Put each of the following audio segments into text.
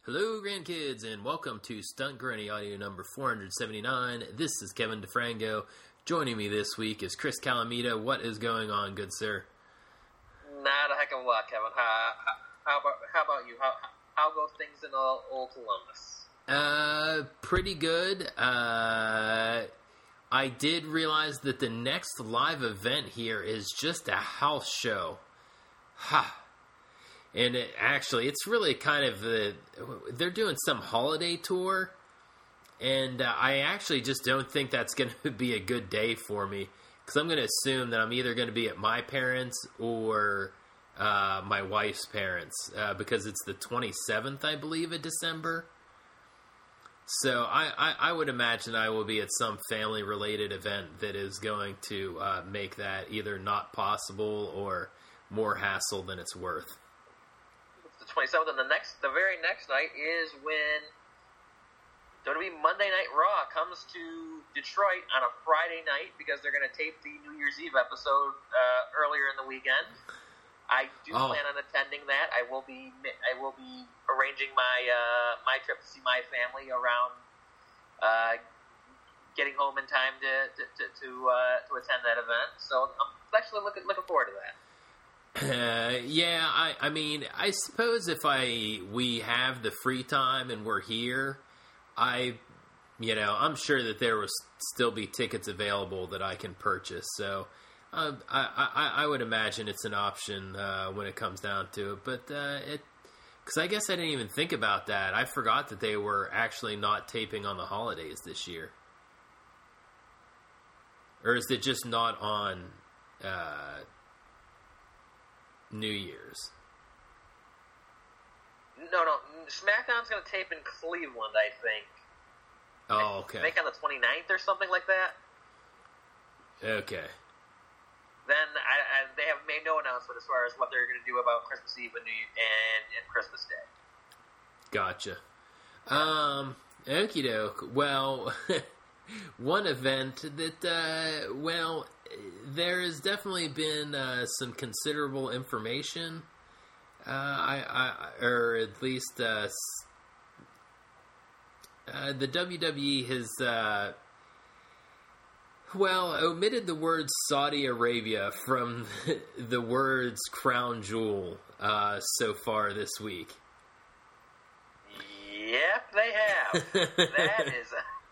Hello, grandkids, and welcome to Stunt Granny audio number 479. This is Kevin DeFrango. Joining me this week is Chris Calamita. What is going on, good sir? Not a heck of a lot, Kevin. How about you? How go things in old Columbus? Pretty good. I did realize that the next live event here is just a house show. Ha! And it's really kind of they're doing some holiday tour, and I actually just don't think that's going to be a good day for me, because I'm going to assume that I'm either going to be at my parents' or my wife's parents, because it's the 27th, I believe, of December. So I would imagine I will be at some family-related event that is going to make that either not possible or more hassle than it's worth. 27th, and the very next night is when WWE Monday Night Raw comes to Detroit on a Friday night, because they're going to tape the New Year's Eve episode earlier in the weekend. I do plan on attending that. I will be arranging my trip to see my family around getting home in time to attend that event. So I'm actually looking forward to that. Yeah, I mean, I suppose if we have the free time and we're here, I'm sure that there will still be tickets available that I can purchase. So I would imagine it's an option when it comes down to it. But because I guess I didn't even think about that. I forgot that they were actually not taping on the holidays this year. Or is it just not on New Year's? No. SmackDown's going to tape in Cleveland, I think. Oh, okay. I think on the 29th or something like that. Okay. Then they have made no announcement as far as what they're going to do about Christmas Eve and Christmas Day. Gotcha. Okie doke. Well, one event that, there has definitely been some considerable information, or at least the WWE has, omitted the word Saudi Arabia from the words crown jewel so far this week. Yep, they have. That is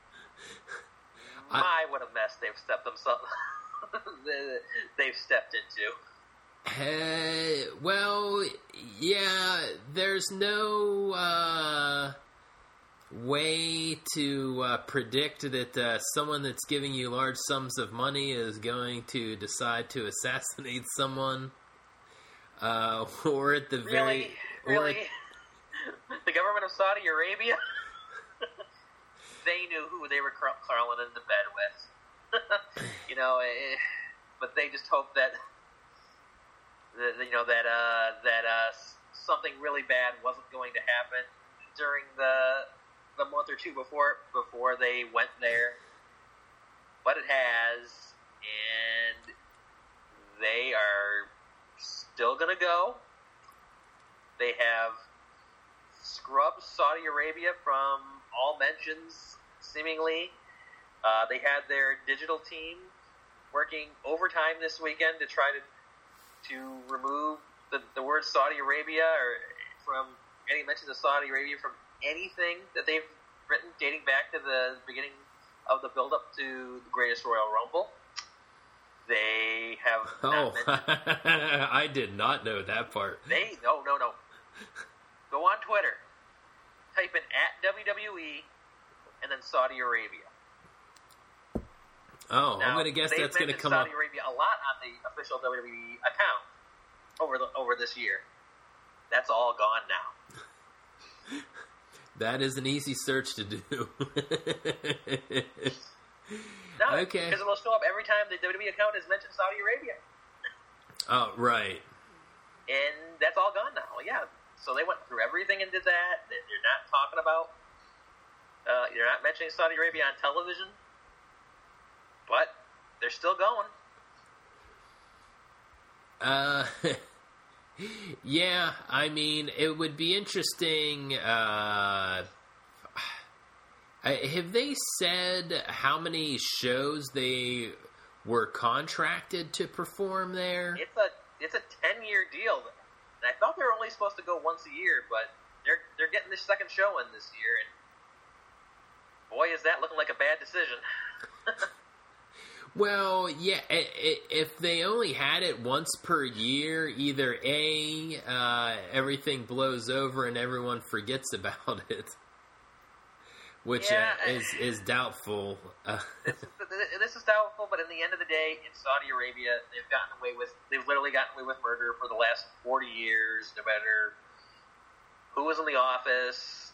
what a mess they've stepped themselves. They've stepped into. There's no way to predict that someone that's giving you large sums of money is going to decide to assassinate someone, or at the Really? The government of Saudi Arabia? They knew who they were crawling into bed with. But they just hoped that something really bad wasn't going to happen during the month or two before they went there. But it has, and they are still going to go. They have scrubbed Saudi Arabia from all mentions, seemingly. They had their digital team working overtime this weekend to try to remove the word Saudi Arabia, or from any mention of Saudi Arabia, from anything that they've written dating back to the beginning of the build-up to the Greatest Royal Rumble. They have not mentioned... I did not know that part. No. Go on Twitter, type in @WWE, and then Saudi Arabia. Oh, now, I'm going to guess that's going to come Saudi up. Arabia a lot on the official WWE account over this year. That's all gone now. That is an easy search to do. No, okay. Because it will show up every time the WWE account has mentioned Saudi Arabia. Oh, right. And that's all gone now. Yeah. So they went through everything and did that. They're not talking about. You're not mentioning Saudi Arabia on television. But they're still going. Yeah, I mean, it would be interesting. Have they said how many shows they were contracted to perform there? It's a 10-year deal, and I thought they were only supposed to go once a year, but they're getting this second show in this year, and boy, is that looking like a bad decision. Well, yeah, if they only had it once per year, either A, everything blows over and everyone forgets about it, which is doubtful. This is doubtful, but in the end of the day, in Saudi Arabia, they've literally gotten away with murder for the last 40 years, no matter who was in the office.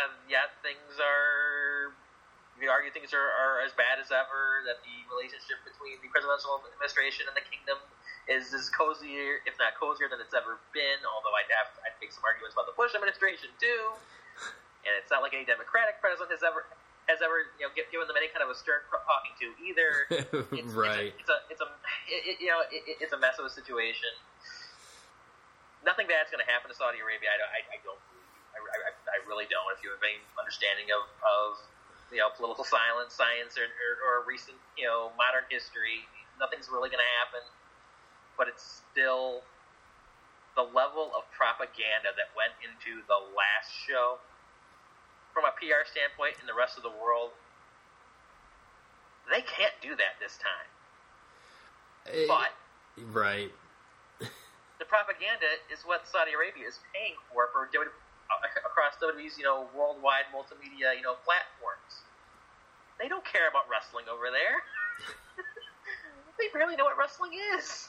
We argue things are as bad as ever, that the relationship between the presidential administration and the kingdom is as cozier, if not cozier, than it's ever been, although I'd make some arguments about the Bush administration, too. And it's not like any Democratic president has ever given them any kind of a stern talking to either. Right. It's a mess of a situation. Nothing bad's going to happen to Saudi Arabia. I don't believe. I really don't. If you have any understanding of political science, or recent, modern history, nothing's really going to happen. But it's still the level of propaganda that went into the last show, from a PR standpoint, in the rest of the world. They can't do that this time. But right, the propaganda is what Saudi Arabia is paying for across WWE's worldwide multimedia platforms. They don't care about wrestling over there. They barely know what wrestling is.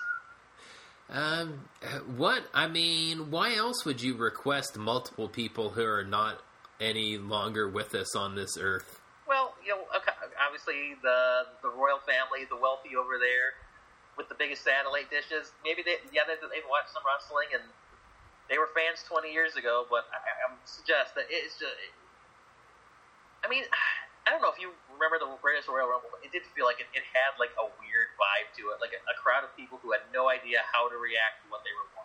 Why else would you request multiple people who are not any longer with us on this earth? Well, obviously the royal family, the wealthy over there, with the biggest satellite dishes. Maybe they've watched some wrestling and they were fans 20 years ago, but I suggest that it's just. I mean, I don't know if you remember the Greatest Royal Rumble, but it did feel like it had like a weird vibe to it, like a crowd of people who had no idea how to react to what they were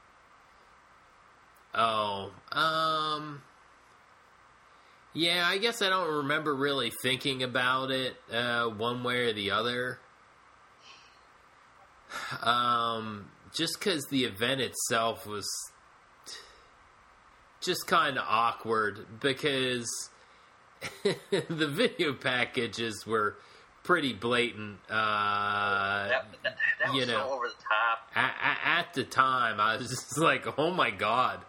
watching. Yeah, I guess I don't remember really thinking about it one way or the other. Just because the event itself was just kind of awkward, because the video packages were pretty blatant. That was so over the top. At the time, I was just like, "Oh my god!"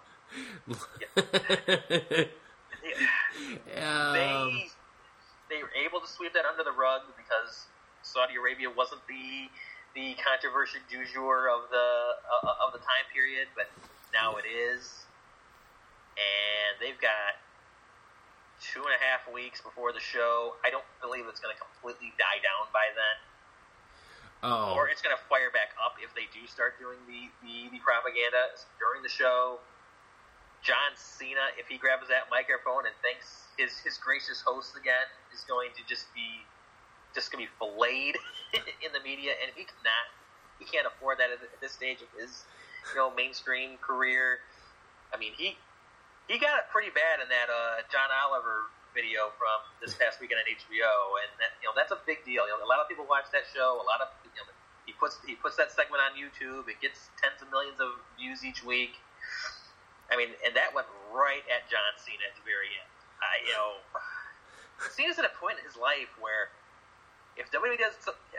They were able to sweep that under the rug because Saudi Arabia wasn't the controversy du jour of the time period, but now it is. And they've got 2.5 weeks before the show. I don't believe it's going to completely die down by then. Oh. Or it's going to fire back up if they do start doing the propaganda during the show. John Cena, if he grabs that microphone and thanks his gracious host again, is going to just be filleted in the media, and he can't afford that at this stage of his mainstream career. I mean, he got it pretty bad in that John Oliver video from this past weekend on HBO, and that's a big deal. A lot of people watch that show. A lot of he puts that segment on YouTube. It gets tens of millions of views each week. I mean, and that went right at John Cena at the very end. Cena's at a point in his life where if WWE does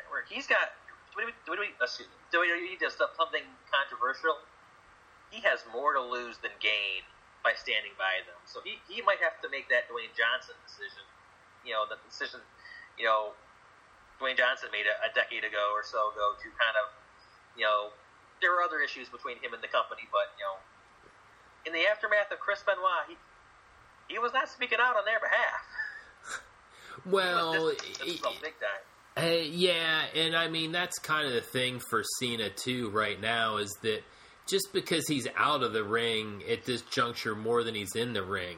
something controversial, he has more to lose than gain by standing by them. So he might have to make that Dwayne Johnson decision. The decision Dwayne Johnson made a decade ago or so ago to kind of there were other issues between him and the company, but in the aftermath of Chris Benoit, he was not speaking out on their behalf. Well, this big time. Yeah, and I mean, that's kind of the thing for Cena, too, right now, is that just because he's out of the ring at this juncture more than he's in the ring,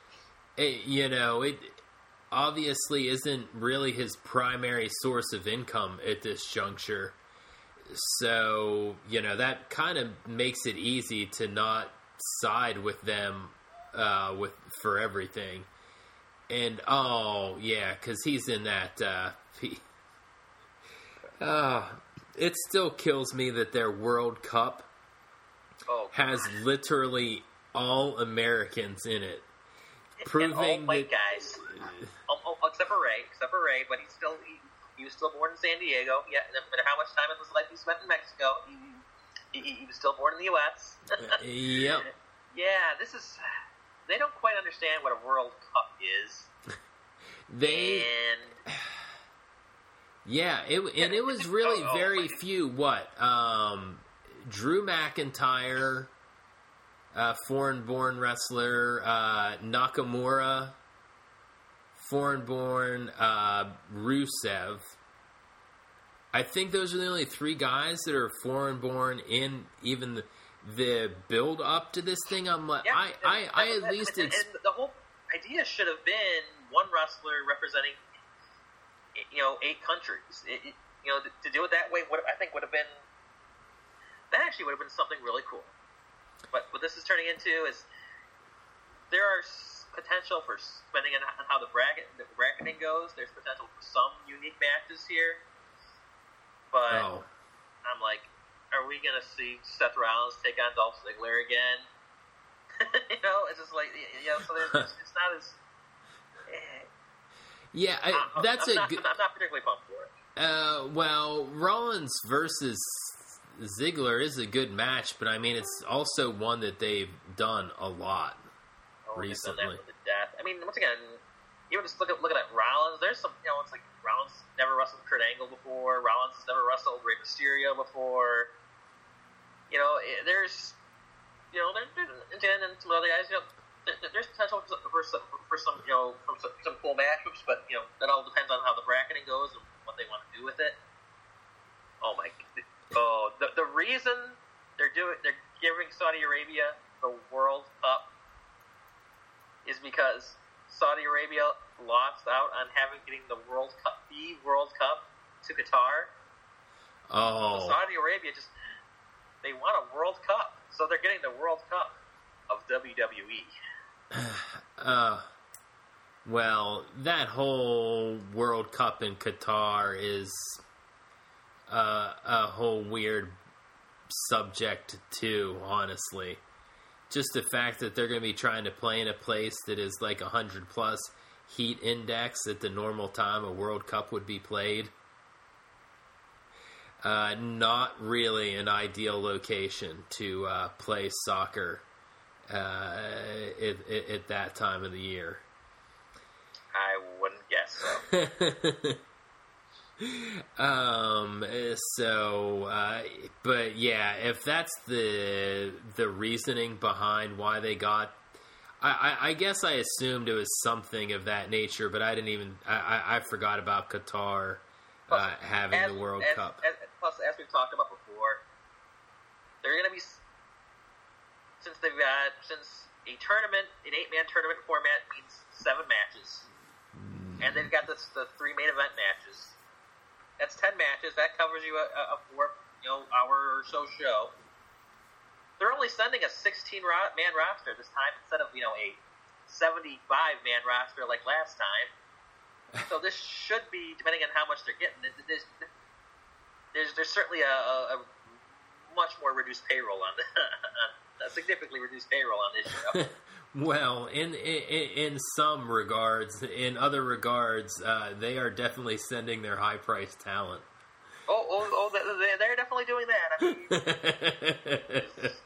it obviously isn't really his primary source of income at this juncture. So, that kind of makes it easy to not side with them for everything. And, because he's in that... it still kills me that their World Cup has literally all Americans in it. Proving and all white guys. Except for Ray, but he was still born in San Diego. Yeah, no matter how much time in his life he spent in Mexico, he was still born in the U.S. Yep. Yeah, they don't quite understand what a World Cup is. It was really very few. Drew McIntyre, foreign-born wrestler, Nakamura, foreign-born Rusev. I think those are the only three guys that are foreign-born in even the build-up to this thing. I'm like, yeah, I at least... And the whole idea should have been one wrestler representing 8 countries. To do it that way, I think would have been something really cool. But what this is turning into is there are potential for, depending on how the bracketing goes, there's potential for some unique matches here. But I'm like, are we going to see Seth Rollins take on Dolph Ziggler again? It's just like, so it's not as... Yeah, I'm not particularly pumped for it. Well, Rollins versus Ziggler is a good match, but I mean, it's also one that they've done a lot recently. They've done that with the death. I mean, once again, even just looking at Rollins, there's some, it's like Rollins never wrestled Kurt Angle before. Rollins has never wrestled Rey Mysterio before. There's, and some other guys, there's potential for some cool matchups, but that all depends on how the bracketing goes and what they want to do with it. Oh my! The reason they're giving Saudi Arabia the World Cup is because Saudi Arabia lost out on getting the World Cup to Qatar. Oh, so Saudi Arabia they want a World Cup, so they're getting the World Cup of WWE. Well, that whole World Cup in Qatar is a whole weird subject too, honestly. Just the fact that they're going to be trying to play in a place that is like 100 plus heat index at the normal time a World Cup would be played. Not really an ideal location to play soccer at that time of the year. I wouldn't guess so. But yeah, if that's the reasoning behind why they got, I guess I assumed it was something of that nature, but I didn't even. I forgot about Qatar having the World Cup. Plus, as we've talked about before, they're going to be, since a tournament, an 8-man tournament format means 7 matches, and they've got the 3 main event matches. That's 10 matches. That covers you a 4 hour or so show. They're only sending a 16-man roster this time instead of a 75-man roster like last time. So this should be, depending on how much they're getting, there's certainly a much more reduced payroll on a significantly reduced payroll on this show. Well, in some regards, in other regards, they are definitely sending their high-priced talent. They're definitely doing that. I mean,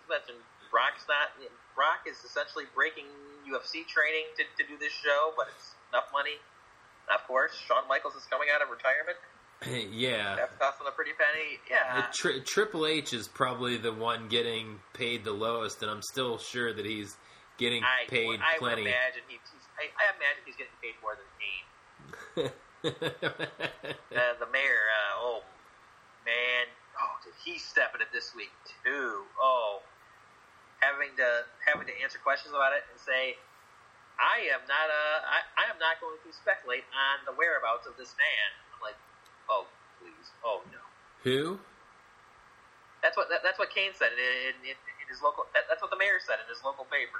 Brock is essentially breaking UFC training to do this show, but it's enough money. Of course, Shawn Michaels is coming out of retirement. Yeah. That's costing a pretty penny. Yeah. Triple H is probably the one getting paid the lowest, and I'm still sure that he's getting paid plenty. I imagine he's getting paid more than Kane. The mayor, man, did he step in it this week too? Having to answer questions about it and say, I am not going to speculate on the whereabouts of this man. I'm like, oh please, oh no. Who? That's what Kane said in his local. That's what the mayor said in his local paper.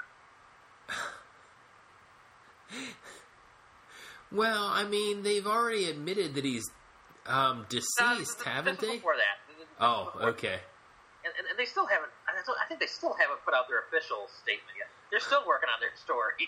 Well, I mean, they've already admitted that he's deceased, haven't they? Before that. Oh, okay. And they still haven't. I think they still haven't put out their official statement yet. They're still working on their story.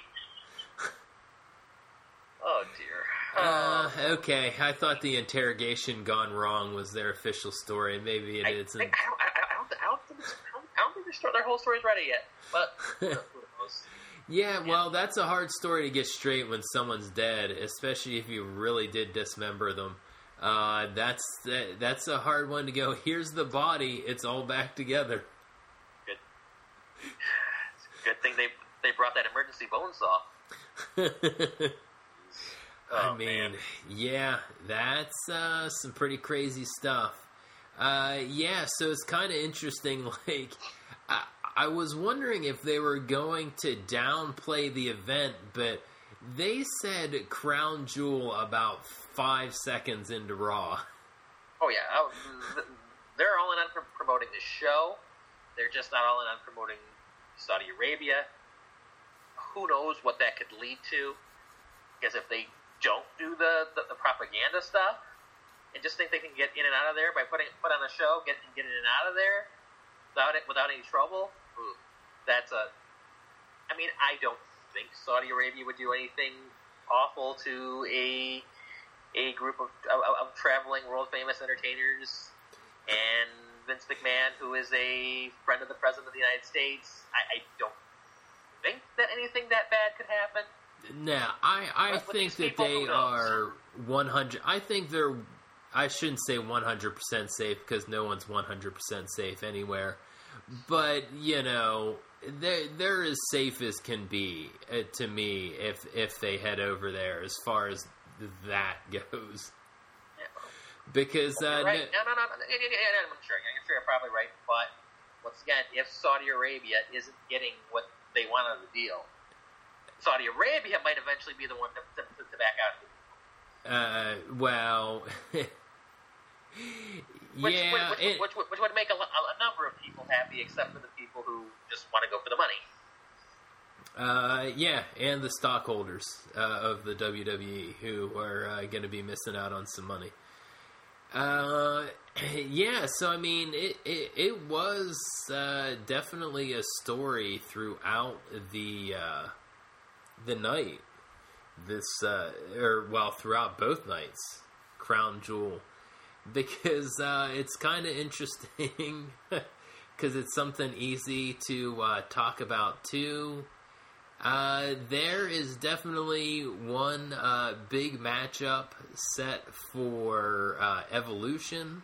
Oh dear. Okay, I thought the interrogation gone wrong was their official story. Maybe it isn't. I don't think their whole story's ready yet. But who knows? Yeah, well, that's a hard story to get straight when someone's dead, especially if you really did dismember them. That's a hard one to go. Here's the body; it's all back together. Good thing they brought that emergency bone saw. I mean, yeah, that's some pretty crazy stuff. Yeah, so it's kind of interesting. Like, I was wondering if they were going to downplay the event, but they said Crown Jewel about 5 seconds into Raw. Oh yeah, they're all in on promoting the show. They're just not all in on promoting Saudi Arabia. Who knows what that could lead to? Because if they don't do the propaganda stuff and just think they can get in and out of there by put on a show, get in and out of there without any trouble, I mean, I don't think Saudi Arabia would do anything awful to a group of traveling world famous entertainers and Vince McMahon, who is a friend of the President of the United States. I don't think that anything that bad could happen. No, I think that they are 100. I think they're. I shouldn't say 100% safe because no one's 100% safe anywhere. But you know, they're as safe as can be to me if they head over there. As far as that goes, Yeah. Because right. No. I'm sure you're probably right. But once again, if Saudi Arabia isn't getting what they want out of the deal, Saudi Arabia might eventually be the one to back out. Well, which yeah, would make a number of people happy, except for the people who just want to go for the money. Yeah, and the stockholders of the WWE who are going to be missing out on some money. Yeah, so I mean, it was definitely a story throughout the night. Throughout both nights, Crown Jewel, because it's kind of interesting because it's something easy to talk about too. There is definitely one big matchup set for Evolution,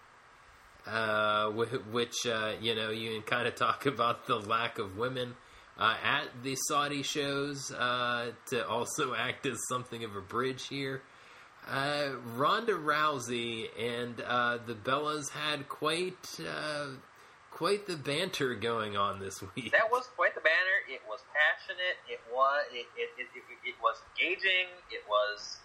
which you know, you can kind of talk about the lack of women at the Saudi shows to also act as something of a bridge here. Ronda Rousey and the Bellas had quite the banter going on this week. That was quite the banter. It was passionate. It was engaging. It was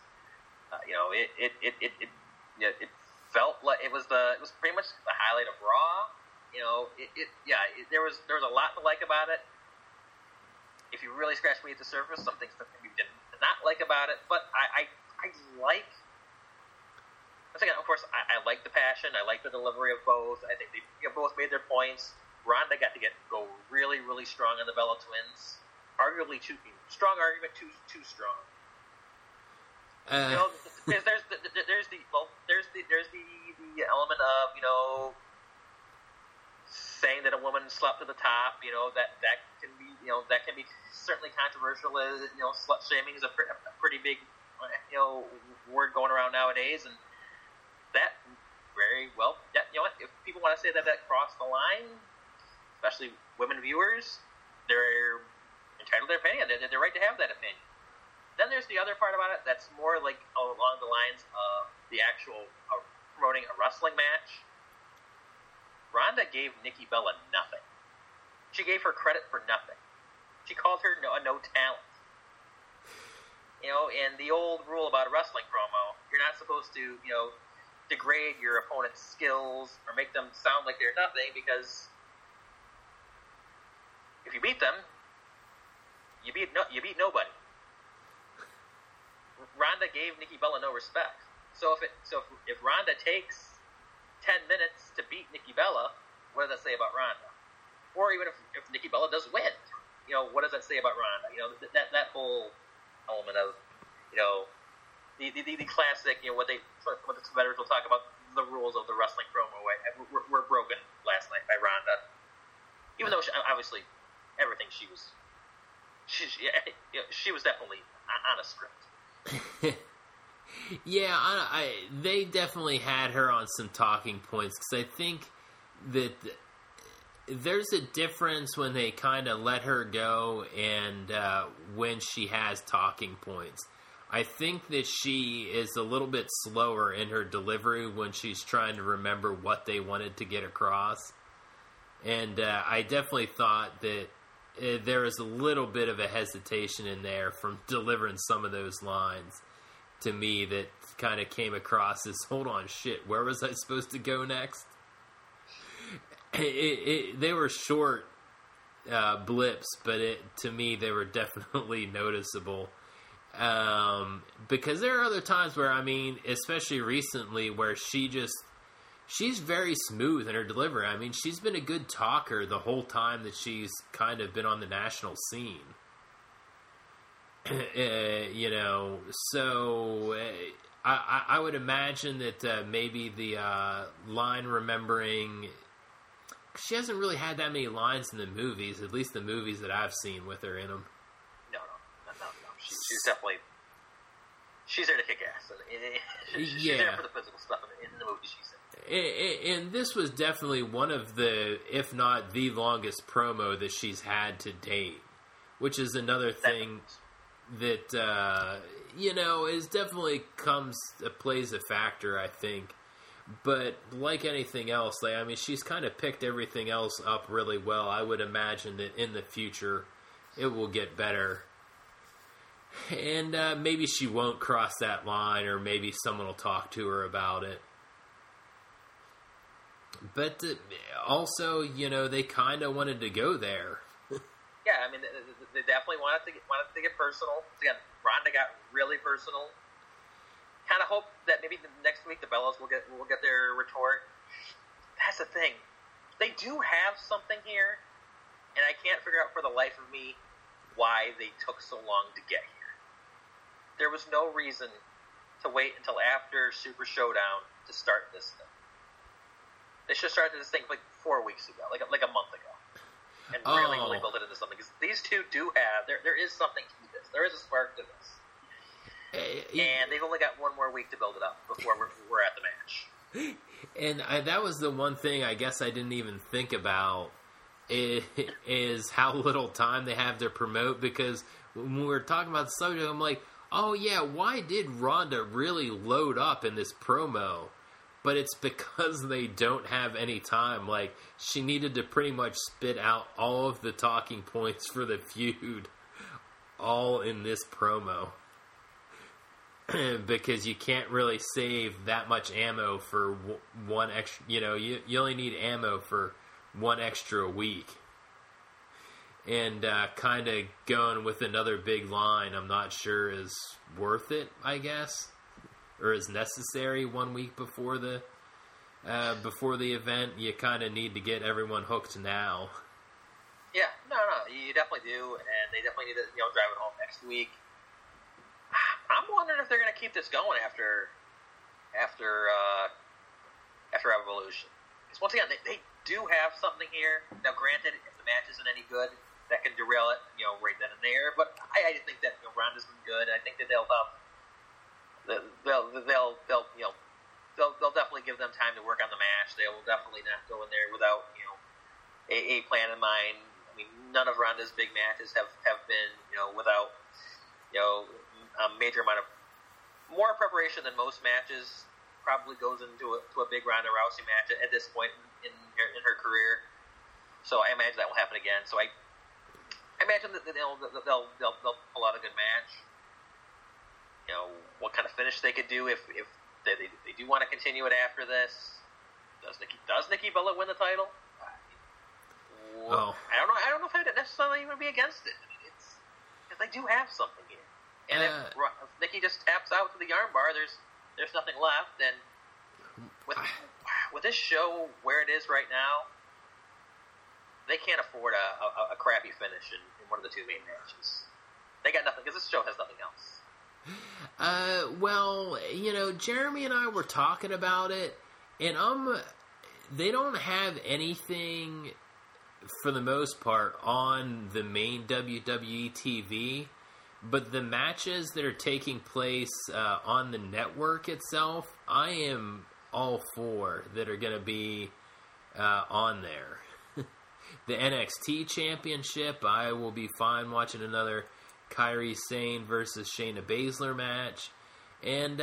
it felt like it was pretty much the highlight of Raw. You know, there was a lot to like about it. If you really scratch beneath the surface, some things that we did not like about it, but I like. Once again, of course, I like the passion. I like the delivery of both. I think they both made their points. Ronda got to go really, really strong on the Bella Twins. Arguably too strong. Too strong. You know, there's the element of, you know, saying that a woman slept to the top. You know, that can be certainly controversial. As you know, slut shaming is a pretty big word going around nowadays, and that very well. You know what? If people want to say that crossed the line, especially women viewers, they're entitled to their opinion. They're right to have that opinion. Then there's the other part about it that's more like along the lines of the actual promoting a wrestling match. Ronda gave Nikki Bella nothing. She gave her credit for nothing. She called her no talent. You know, and the old rule about a wrestling promo, you're not supposed to, you know, degrade your opponent's skills or make them sound like they're nothing, because if you beat them, you beat nobody. Ronda gave Nikki Bella no respect. So if Ronda takes 10 minutes to beat Nikki Bella, what does that say about Ronda? Or even if Nikki Bella does win, what does that say about Ronda? That whole element of, the classic, what the competitors will talk about, the rules of the wrestling promo were broken last night by Ronda. Even though obviously everything she was definitely on a script. Yeah, they definitely had her on some talking points, because I think that there's a difference when they kind of let her go and when she has talking points. I think that she is a little bit slower in her delivery when she's trying to remember what they wanted to get across. And I definitely thought that there was a little bit of a hesitation in there from delivering some of those lines to me that kind of came across as, hold on, shit, where was I supposed to go next? They were short blips, but to me they were definitely noticeable. Because there are other times where, especially recently, where she's very smooth in her delivery. She's been a good talker the whole time that she's kind of been on the national scene. So I would imagine that maybe the line remembering, she hasn't really had that many lines in the movies, at least the movies that I've seen with her in them. No. She's definitely, she's there to kick ass. She's there for the physical stuff in the movies she's in. And this was definitely one of the, if not the longest promo that she's had to date, which is another thing that is definitely plays a factor, I think. But like anything else, she's kind of picked everything else up really well. I would imagine that in the future it will get better. And maybe she won't cross that line, or maybe someone will talk to her about it. But also, they kind of wanted to go there. Yeah, they definitely wanted to get personal. Again, Ronda got really personal. Kind of hope that maybe next week the Bellas will get their retort. That's the thing. They do have something here, and I can't figure out for the life of me why they took so long to get here. There was no reason to wait until after Super Showdown to start this thing. They should have started this thing like 4 weeks ago, like a month ago, and really build it into something. Because these two do have there is something to this. There is a spark to this. And they've only got one more week to build it up before we're at the match. And that was the one thing I guess I didn't even think about is how little time they have to promote. Because when we were talking about the subject, I'm like, oh yeah, why did Ronda really load up in this promo? But it's because they don't have any time. Like, she needed to pretty much spit out all of the talking points for the feud all in this promo. Because you can't really save that much ammo for one extra, you only need ammo for one extra week. And kind of going with another big line, I'm not sure is worth it, I guess, or is necessary 1 week before the event. You kind of need to get everyone hooked now. Yeah, no, you definitely do, and they definitely need to drive it home next week. I'm wondering if they're going to keep this going after Evolution. Because once again, they do have something here. Now, granted, if the match isn't any good, that can derail it, right then and there. But I think that Ronda's been good. I think that they'll definitely give them time to work on the match. They will definitely not go in there without a plan in mind. None of Ronda's big matches have been without a major amount of more preparation than most matches probably goes into a big Ronda Rousey match at this point in her career. So I imagine that will happen again. So I imagine that they'll pull out a good match. What kind of finish they could do if they do want to continue it after this. Does Nikki Bella win the title? Oh. I don't know if I'd necessarily even be against it. It's because they do have something here, and if Nikki just taps out to the armbar, there's nothing left. And with this show where it is right now, they can't afford a crappy finish in one of the two main matches. They got nothing because this show has nothing else. Well, Jeremy and I were talking about it, and they don't have anything for the most part on the main WWE TV, but the matches that are taking place on the network itself, I am all for that are going to be on there. The NXT Championship, I will be fine watching another Kairi Sane versus Shayna Baszler match. And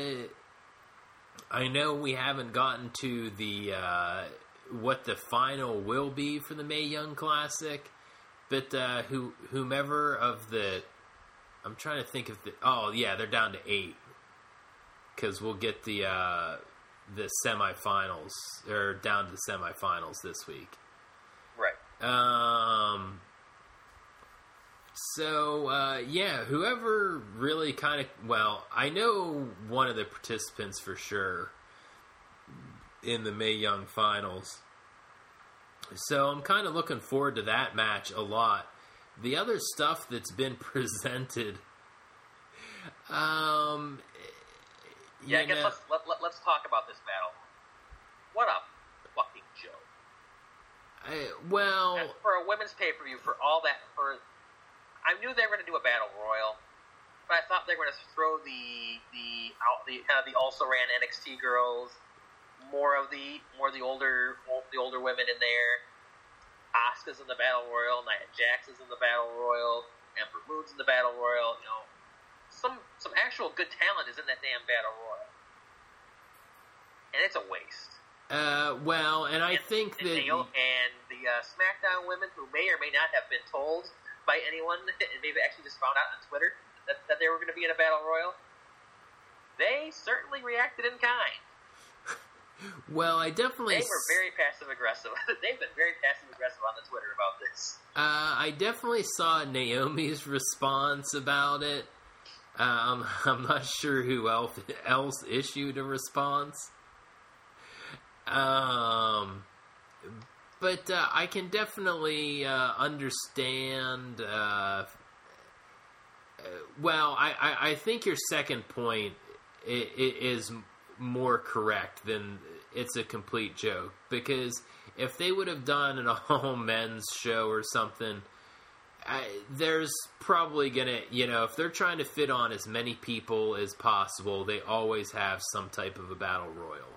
I know we haven't gotten to the what the final will be for the Mae Young Classic, but whomever of the... I'm trying to think of the... Oh, yeah, they're down to 8. Because we'll get the semifinals, or down to the semifinals this week. Right. So, yeah, whoever really kind of... Well, I know one of the participants for sure in the Mae Young finals. So I'm kind of looking forward to that match a lot. The other stuff that's been presented... I guess let's talk about this battle. What a fucking joke. Well... And for a women's pay-per-view, for all that... I knew they were going to do a battle royal, but I thought they were going to throw the also ran NXT girls, more of the older women in there. Asuka's in the battle royal, Nia Jax is in the battle royal, Ember Moon's in the battle royal. Some actual good talent is in that damn battle royal, and it's a waste. I think that and the SmackDown women, who may or may not have been told by anyone, and maybe actually just found out on Twitter that they were going to be in a battle royal, they certainly reacted in kind. Well, I definitely... They were very passive-aggressive. They've been very passive-aggressive on the Twitter about this. I definitely saw Naomi's response about it. I'm not sure who else issued a response. But I can definitely understand... I think your second point is more correct than it's a complete joke. Because if they would have done an all-men's show or something, there's probably going to... if they're trying to fit on as many people as possible, they always have some type of a battle royal.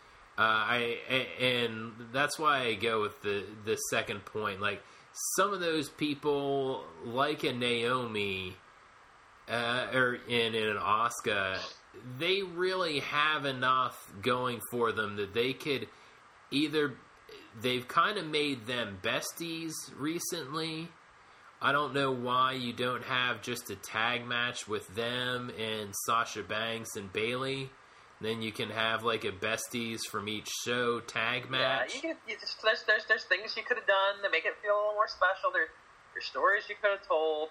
And that's why I go with the second point. Like, some of those people, like a Naomi, or in an Asuka, they really have enough going for them that they could either... They've kind of made them besties recently. I don't know why you don't have just a tag match with them and Sasha Banks and Bayley. Then you can have like a besties from each show tag match. Yeah, there's things you could have done to make it feel a little more special. There's stories you could have told.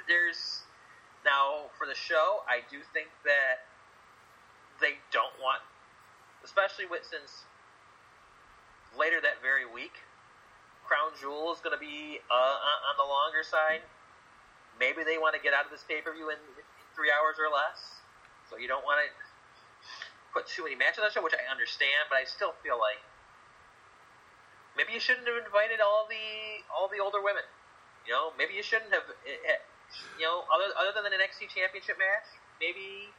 Now for the show, I do think that they don't want, especially since later that very week, Crown Jewel is going to be on the longer side. Maybe they want to get out of this pay-per-view in 3 hours or less, so you don't want to put too many matches on the show, which I understand, but I still feel like maybe you shouldn't have invited all the older women. Maybe you shouldn't have. Other than an NXT Championship match, maybe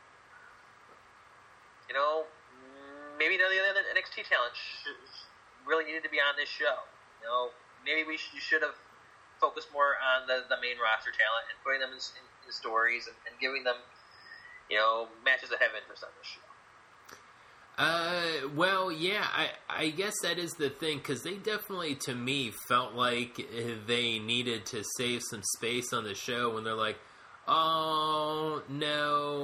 maybe none of the other NXT talent really needed to be on this show. Maybe you should have focused more on the main roster talent and putting them in stories and giving them matches that have interest on this show. I guess that is the thing, because they definitely, to me, felt like they needed to save some space on the show when they're like, oh, no,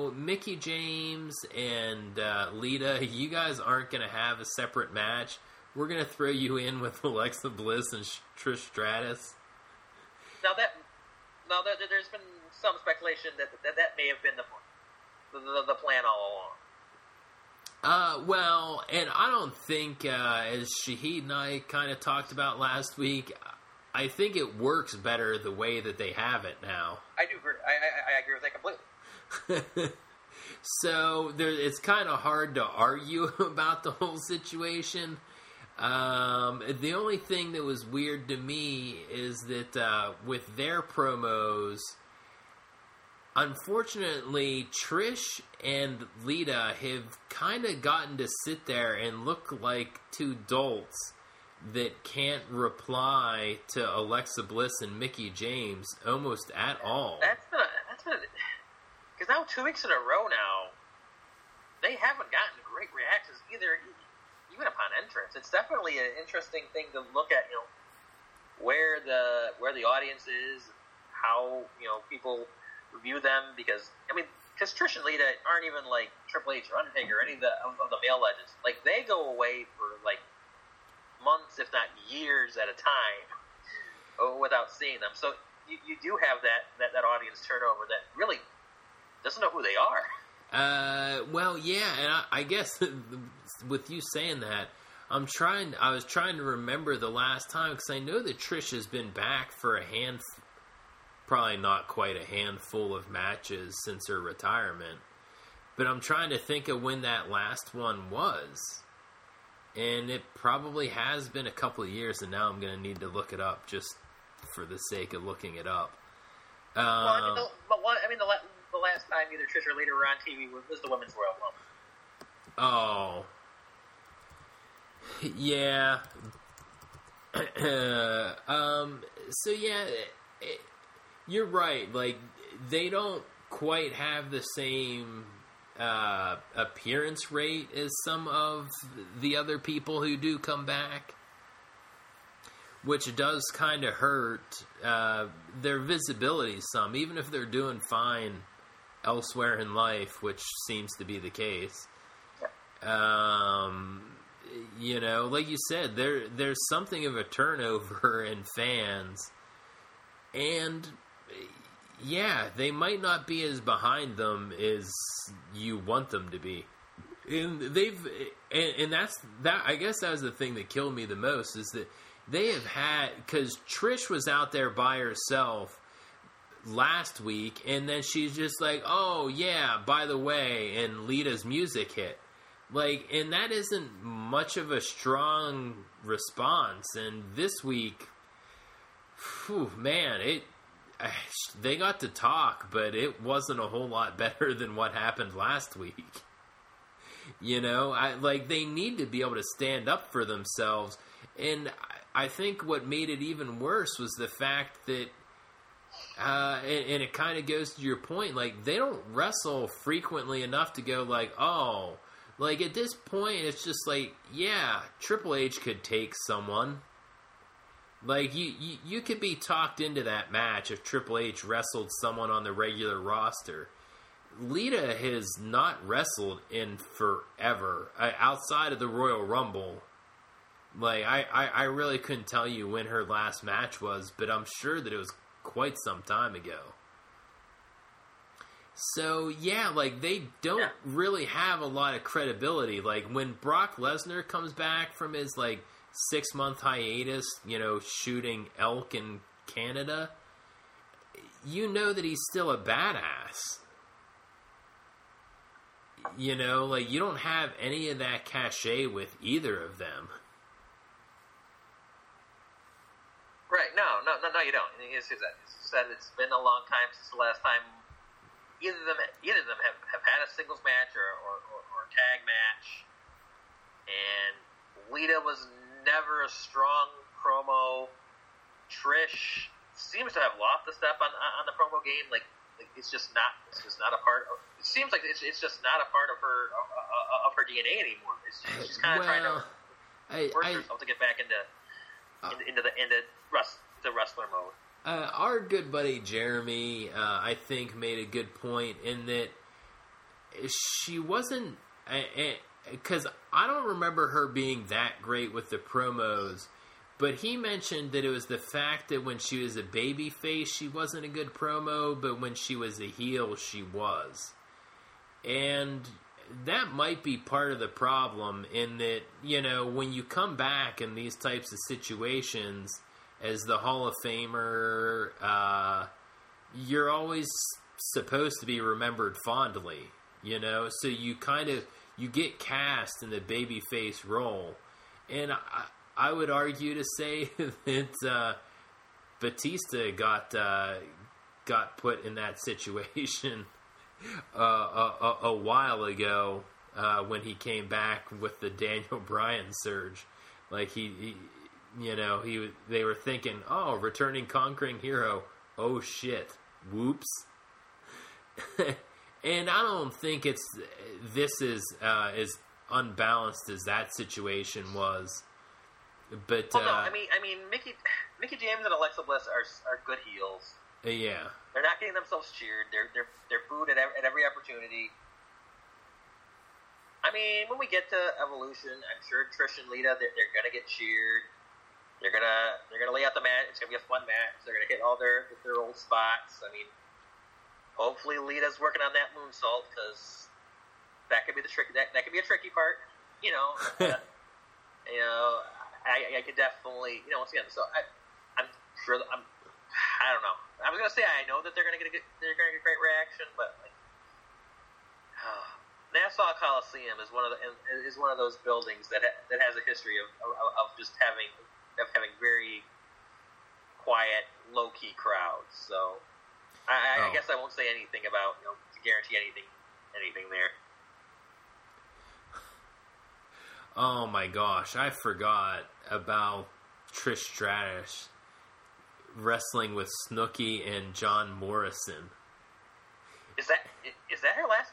so Mickie James and Lita, you guys aren't going to have a separate match. We're going to throw you in with Alexa Bliss and Trish Stratus. Now there's been some speculation that may have been the plan all along. Well, and I don't think, as Shahid and I kind of talked about last week, I think it works better the way that they have it now. I do agree. I agree with that completely. So it's kind of hard to argue about the whole situation. The only thing that was weird to me is that with their promos, unfortunately, Trish and Lita have kind of gotten to sit there and look like two dolts that can't reply to Alexa Bliss and Mickie James almost at all. That's because now 2 weeks in a row now, they haven't gotten great reactions either, even upon entrance. It's definitely an interesting thing to look at, where the audience is, how people view them, because Trish and Lita aren't even like Triple H or Undertaker or any of the male legends. Like, they go away for like months, if not years at a time, without seeing them. So you do have that audience turnover that really doesn't know who they are. Well, yeah, and I guess with you saying that, I was trying to remember the last time, because I know that Trish has been back for probably not quite a handful of matches since her retirement, but I'm trying to think of when that last one was. And it probably has been a couple of years, and now I'm going to need to look it up just for the sake of looking it up. The last time either Trish or Lita were on TV was the Women's Royal Rumble. Oh. Yeah. So, yeah, you're right. Like, they don't quite have the same appearance rate as some of the other people who do come back, which does kind of hurt their visibility some, even if they're doing fine elsewhere in life, which seems to be the case. Like you said, there's something of a turnover in fans, and yeah, they might not be as behind them as you want them to be. And that's I guess that was the thing that killed me the most, is that they have had, because Trish was out there by herself last week, and then she's just like, oh yeah, by the way, and Lita's music hit. Like, and that isn't much of a strong response. And this week, they got to talk, but it wasn't a whole lot better than what happened last week. They need to be able to stand up for themselves. And I think what made it even worse was the fact that, and it kind of goes to your point, like, they don't wrestle frequently enough to go like, oh, like, at this point, it's just like, yeah, Triple H could take someone. Like, you could be talked into that match if Triple H wrestled someone on the regular roster. Lita has not wrestled in forever, outside of the Royal Rumble. Like, I really couldn't tell you when her last match was, but I'm sure that it was quite some time ago. So, yeah, like, they don't really have a lot of credibility. Like, when Brock Lesnar comes back from his, 6-month hiatus, shooting elk in Canada, you know that he's still a badass. You don't have any of that cachet with either of them. Right, no, you don't. It's been a long time since the last time either of them have had a singles match or a tag match. And Lita was never a strong promo. Trish seems to have lost a step on the promo game. Like it's just not a part of. It seems like it's just not a part of her DNA anymore. She's kind of trying to force herself to get back into the wrestler mode. Our good buddy Jeremy, I think, made a good point in that she wasn't, because I don't remember her being that great with the promos. But he mentioned that it was the fact that when she was a baby face, she wasn't a good promo, but when she was a heel, she was. And that might be part of the problem in that, you know, when you come back in these types of situations as the Hall of Famer, you're always supposed to be remembered fondly, you know? So you get cast in the babyface role. And I would argue to say that Batista got put in that situation a while ago when he came back with the Daniel Bryan surge. Like they were thinking, oh, returning conquering hero. Oh shit! Whoops. And I don't think this is as unbalanced as that situation was. But no, I mean, Mickey James and Alexa Bliss are good heels. Yeah, they're not getting themselves cheered. They're booed at every opportunity. I mean, when we get to Evolution, I'm sure Trish and Lita they're gonna get cheered. They're gonna lay out the match. It's gonna be a fun match. They're gonna hit all their old spots. I mean, hopefully Lita's working on that moonsault because that could be the trick. That could be a tricky part. You know. I could definitely, once again. So I'm sure. I don't know. I was gonna say I know that they're gonna get a great reaction, but like, Nassau Coliseum is one of those buildings that has a history of just having very quiet, low key crowds. So I guess I won't say anything about to guarantee anything there. Oh my gosh, I forgot about Trish Stratus wrestling with Snooki and John Morrison. Is that her last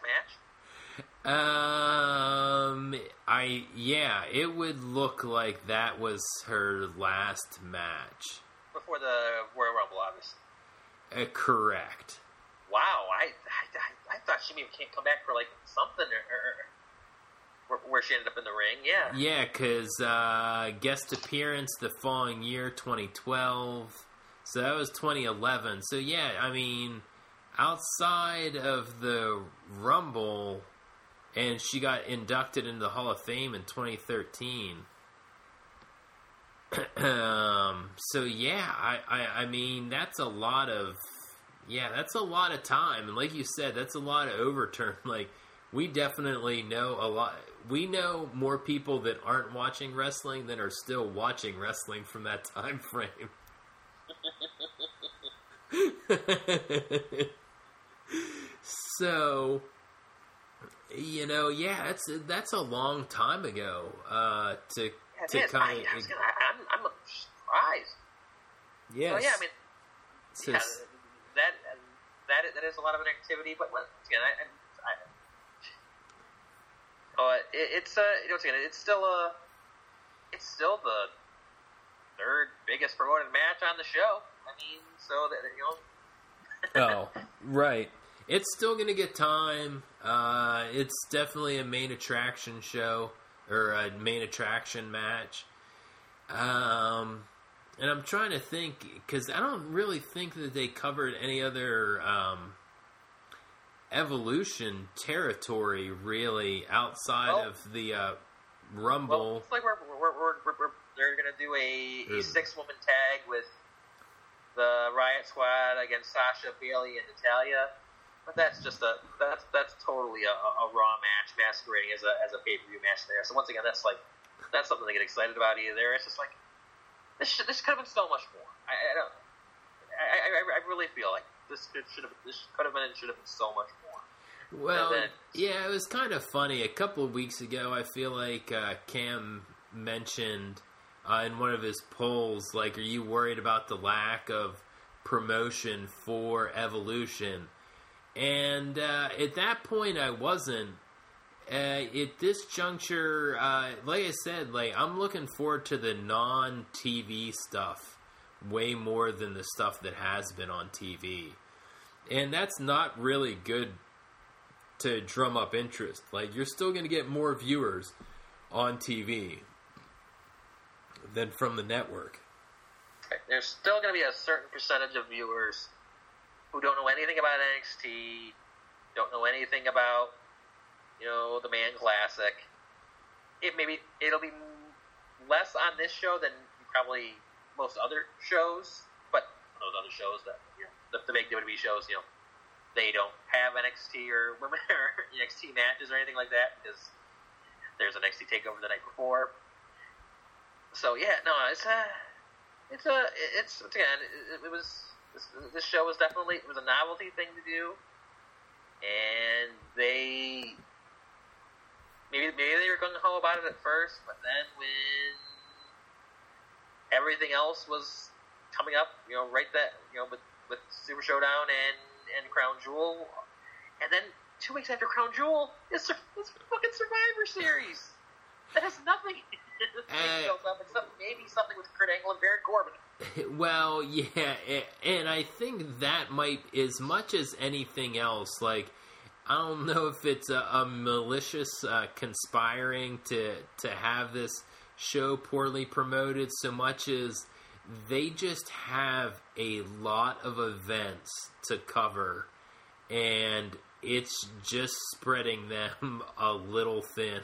match? It would look like that was her last match. Before the Royal Rumble, obviously. Correct. Wow, I thought she maybe can't come back for like something or where she ended up in the ring, yeah. Yeah, because guest appearance the following year, 2012. So that was 2011. So yeah, I mean, outside of the Rumble, and she got inducted into the Hall of Fame in 2013. So yeah, I mean, that's a lot of time. And like you said, that's a lot of overturn. Like, we definitely know a lot. We know more people that aren't watching wrestling than are still watching wrestling from that time frame. So, that's a long time ago. I'm surprised. Yes. So, yeah, I mean, that is a lot of an activity. But once again, it's still the third biggest promoted match on the show. I mean, so that Oh, right. It's still going to get time. It's definitely a main attraction show or a main attraction match. And I'm trying to think because I don't really think that they covered any other Evolution territory really outside of the Rumble. Well, it's like they're going to do a 6-woman tag with the Riot Squad against Sasha, Bayley, and Natalya. But that's totally a Raw match masquerading as a pay-per-view match there. So once again, that's something to get excited about either. It's just like this could have been so much more. I really feel like this could have been and should have been so much more. Well, yeah, it was kind of funny. A couple of weeks ago, I feel like Cam mentioned in one of his polls, like, are you worried about the lack of promotion for Evolution? And at that point, I wasn't. At this juncture, like I said, I'm looking forward to the non-TV stuff way more than the stuff that has been on TV. And that's not really good to drum up interest. Like, you're still going to get more viewers on TV than from the network. There's still going to be a certain percentage of viewers who don't know anything about NXT, don't know anything about, the Man Classic. It'll be less on this show than probably most other shows, but those other shows that, the big WWE shows, they don't have NXT or women or NXT matches or anything like that because there's an NXT takeover the night before. So yeah, no, this show was definitely, it was a novelty thing to do, and maybe they were gung ho about it at first, but then when everything else was coming up, with Super Showdown and Crown Jewel, and then 2 weeks after Crown Jewel is fucking Survivor Series that has nothing. Maybe something with Kurt Angle and Baron Corbin. Well, yeah, and I think that might, as much as anything else, like, I don't know if it's a malicious conspiring to have this show poorly promoted so much as they just have a lot of events to cover, and it's just spreading them a little thin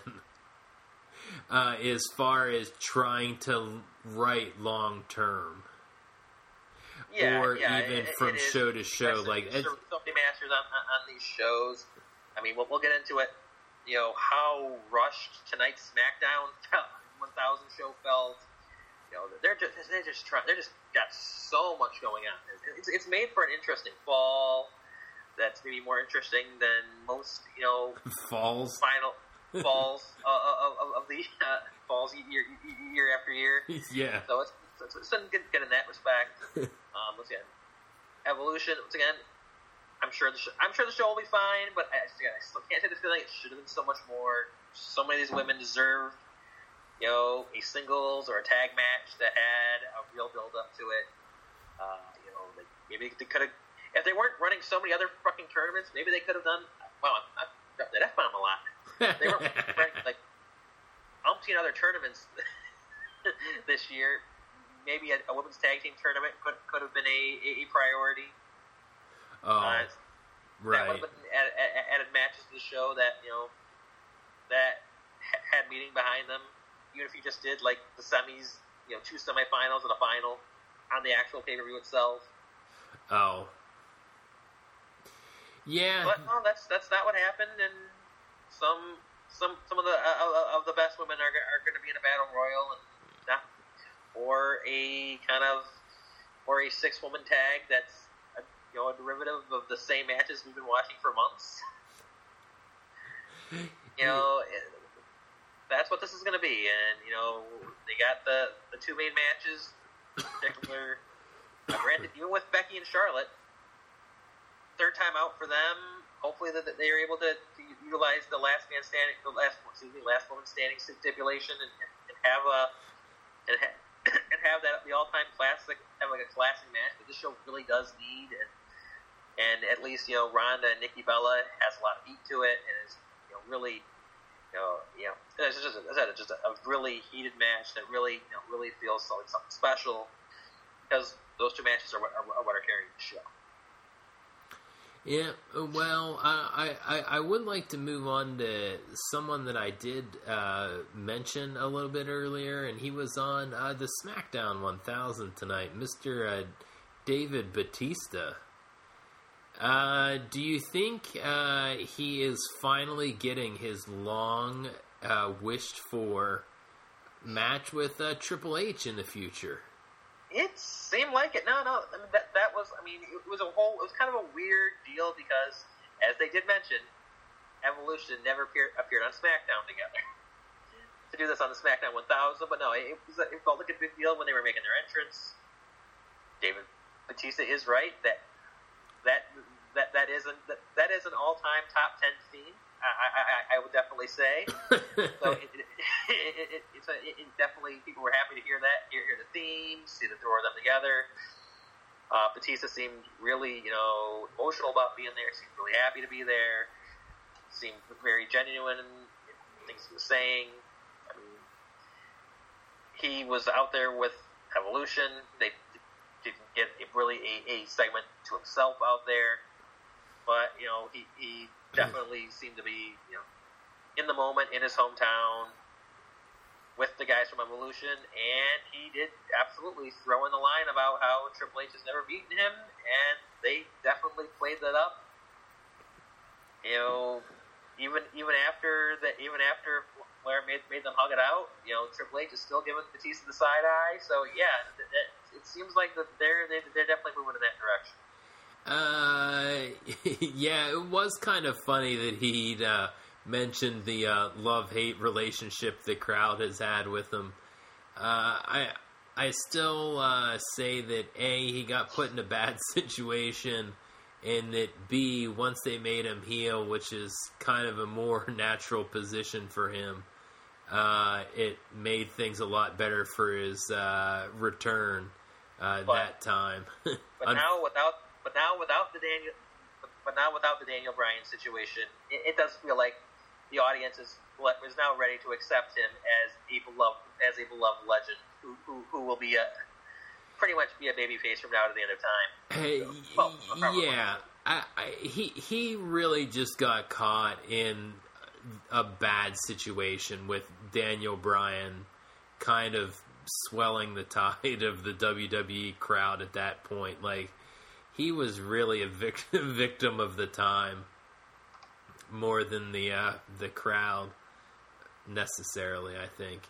as far as trying to write long term. Yeah, or even from show to show. Like, so many masters on these shows. I mean, we'll get into it. How rushed tonight's SmackDown 1000 show felt. They're just got so much going on. It's made for an interesting fall. That's maybe more interesting than most falls of the falls year after year. Yeah. So it's good in that respect. Once again, Evolution. Once again, I'm sure the show will be fine, but I still can't take the feeling it should have been so much more. So many of these women deserve, a singles or a tag match that had a real build up to it. Maybe they could have, if they weren't running so many other fucking tournaments, maybe they could have done. Well, I dropped that F-bomb a lot. They were running like umpteen other tournaments this year. Maybe a women's tag team tournament could have been a priority. Oh, right. That would have been added matches to the show that that had meaning behind them. Even if you just did like the semis, 2 semifinals and a final on the actual pay-per-view itself. Oh, yeah. But no, that's not what happened, and some of the best women are going to be in a battle royal, and not or a 6-woman tag that's a derivative of the same matches we've been watching for months. That's what this is going to be, and they got the 2 main matches. In particular, granted, even with Becky and Charlotte, third time out for them. Hopefully that they are able to utilize the last woman standing stipulation and have that the all-time classic, have like a classic match that this show really does need, and at least Ronda and Nikki Bella has a lot of heat to it, and is really it's just a really heated match that really feels like something special, because those 2 matches are what are carrying the show. Yeah, well, I would like to move on to someone that I did mention a little bit earlier, and he was on the SmackDown 1000 tonight, Mr. David Batista. Do you think he is finally getting his long wished for match with Triple H in the future? It seemed like it. No. I mean, that was. I mean, it was kind of a weird deal because, as they did mention, Evolution never appeared on SmackDown together to do this on the SmackDown 1000. But no, it felt like a big deal when they were making their entrance. David Batista is right that is an all-time top 10 theme. I would definitely say. So it definitely, people were happy to hear that, hear the theme, see the 4 of them together. Batista seemed really, emotional about being there. Seemed really happy to be there. seemed very genuine in things he was saying. I mean, he was out there with Evolution. They didn't get really a segment to himself out there, but he definitely seemed to be in the moment in his hometown with the guys from Evolution, and he did absolutely throw in the line about how Triple H has never beaten him, and they definitely played that up. Even after Flair made them hug it out, Triple H is still giving Batista the side eye. So yeah, it seems like that they're definitely moving in that direction. Yeah, it was kind of funny that he'd mentioned the love-hate relationship the crowd has had with him. I still say that A, he got put in a bad situation, and that B, once they made him heel, which is kind of a more natural position for him, it made things a lot better for his return that time. But now without the Daniel Bryan situation, it does feel like the audience is now ready to accept him as a beloved legend who will be pretty much be a babyface from now to the end of time. Yeah, he really just got caught in a bad situation with Daniel Bryan kind of swelling the tide of the WWE crowd at that point. Like, he was really a victim of the time more than the crowd necessarily, I think.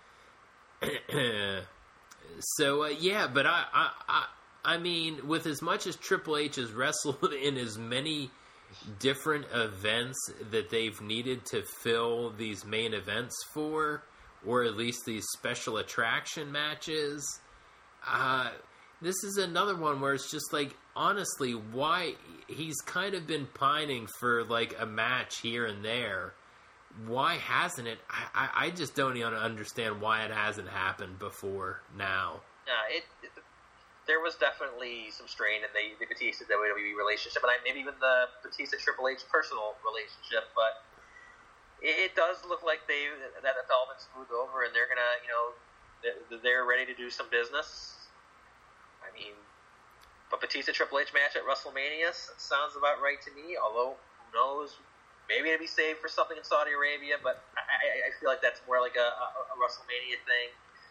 So yeah, but I mean, with as much as Triple H has wrestled in as many different events that they've needed to fill these main events for, or at least these special attraction matches, this is another one where it's just like, honestly, why he's kind of been pining for like a match here and there. Why hasn't it? I just don't even understand why it hasn't happened before now. There was definitely some strain in the Batista WWE relationship, and maybe even the Batista Triple H personal relationship. But it does look like that it's all been smoothed over, and they're gonna, they're ready to do some business. I mean, but Batista Triple H match at WrestleMania sounds about right to me. Although who knows? Maybe it'd be saved for something in Saudi Arabia, but I feel like that's more like a WrestleMania thing.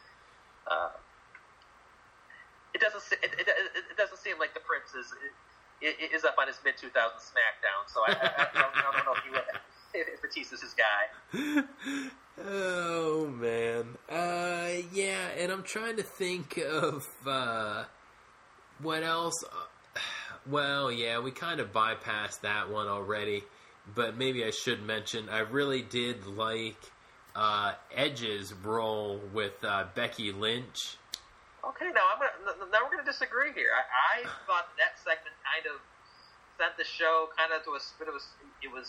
It doesn't seem like the Prince is up on his mid 2000 SmackDown, so I don't know if Batista's his guy. Oh man, yeah, and I'm trying to think of what else. Well, yeah, we kind of bypassed that one already. But maybe I should mention, I really did like Edge's role with Becky Lynch. Okay, now we're going to disagree here. I thought that segment kind of sent the show kind of to a bit of it was,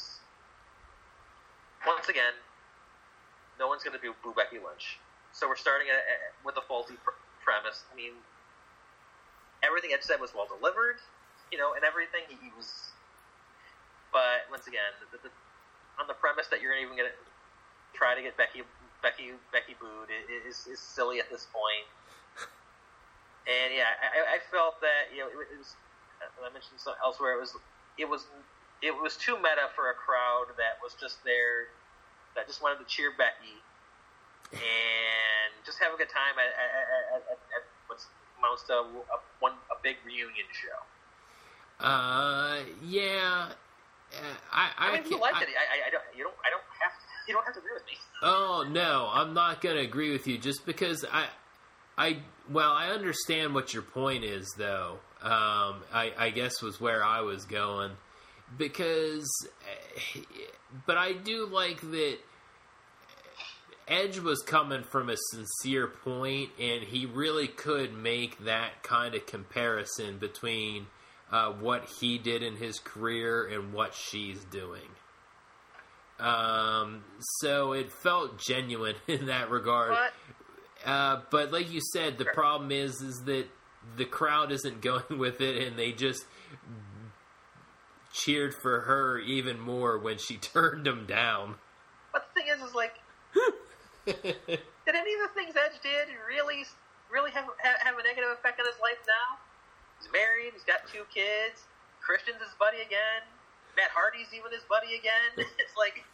once again, no one's going to boo Becky Lynch. So we're starting with a faulty premise. I mean, everything Edge said was well delivered, and everything. He was... But once again, on the premise that you're even going to try to get Becky booed is silly at this point. And yeah, I felt that it was. I mentioned elsewhere. It was too meta for a crowd that was just there, that just wanted to cheer Becky and just have a good time at what amounts to a big reunion show. Yeah. I mean, if you like it, you don't have to agree with me. Oh no, I'm not going to agree with you just because I understand what your point is, though. I guess was where I was going, but I do like that Edge was coming from a sincere point, and he really could make that kind of comparison between what he did in his career and what she's doing. So it felt genuine in that regard. But like you said, the problem is that the crowd isn't going with it, and they just cheered for her even more when she turned him down. But the thing is like, did any of the things Edge did really have a negative effect on his life now? He's married, he's got 2 kids, Christian's his buddy again, Matt Hardy's even his buddy again. It's like,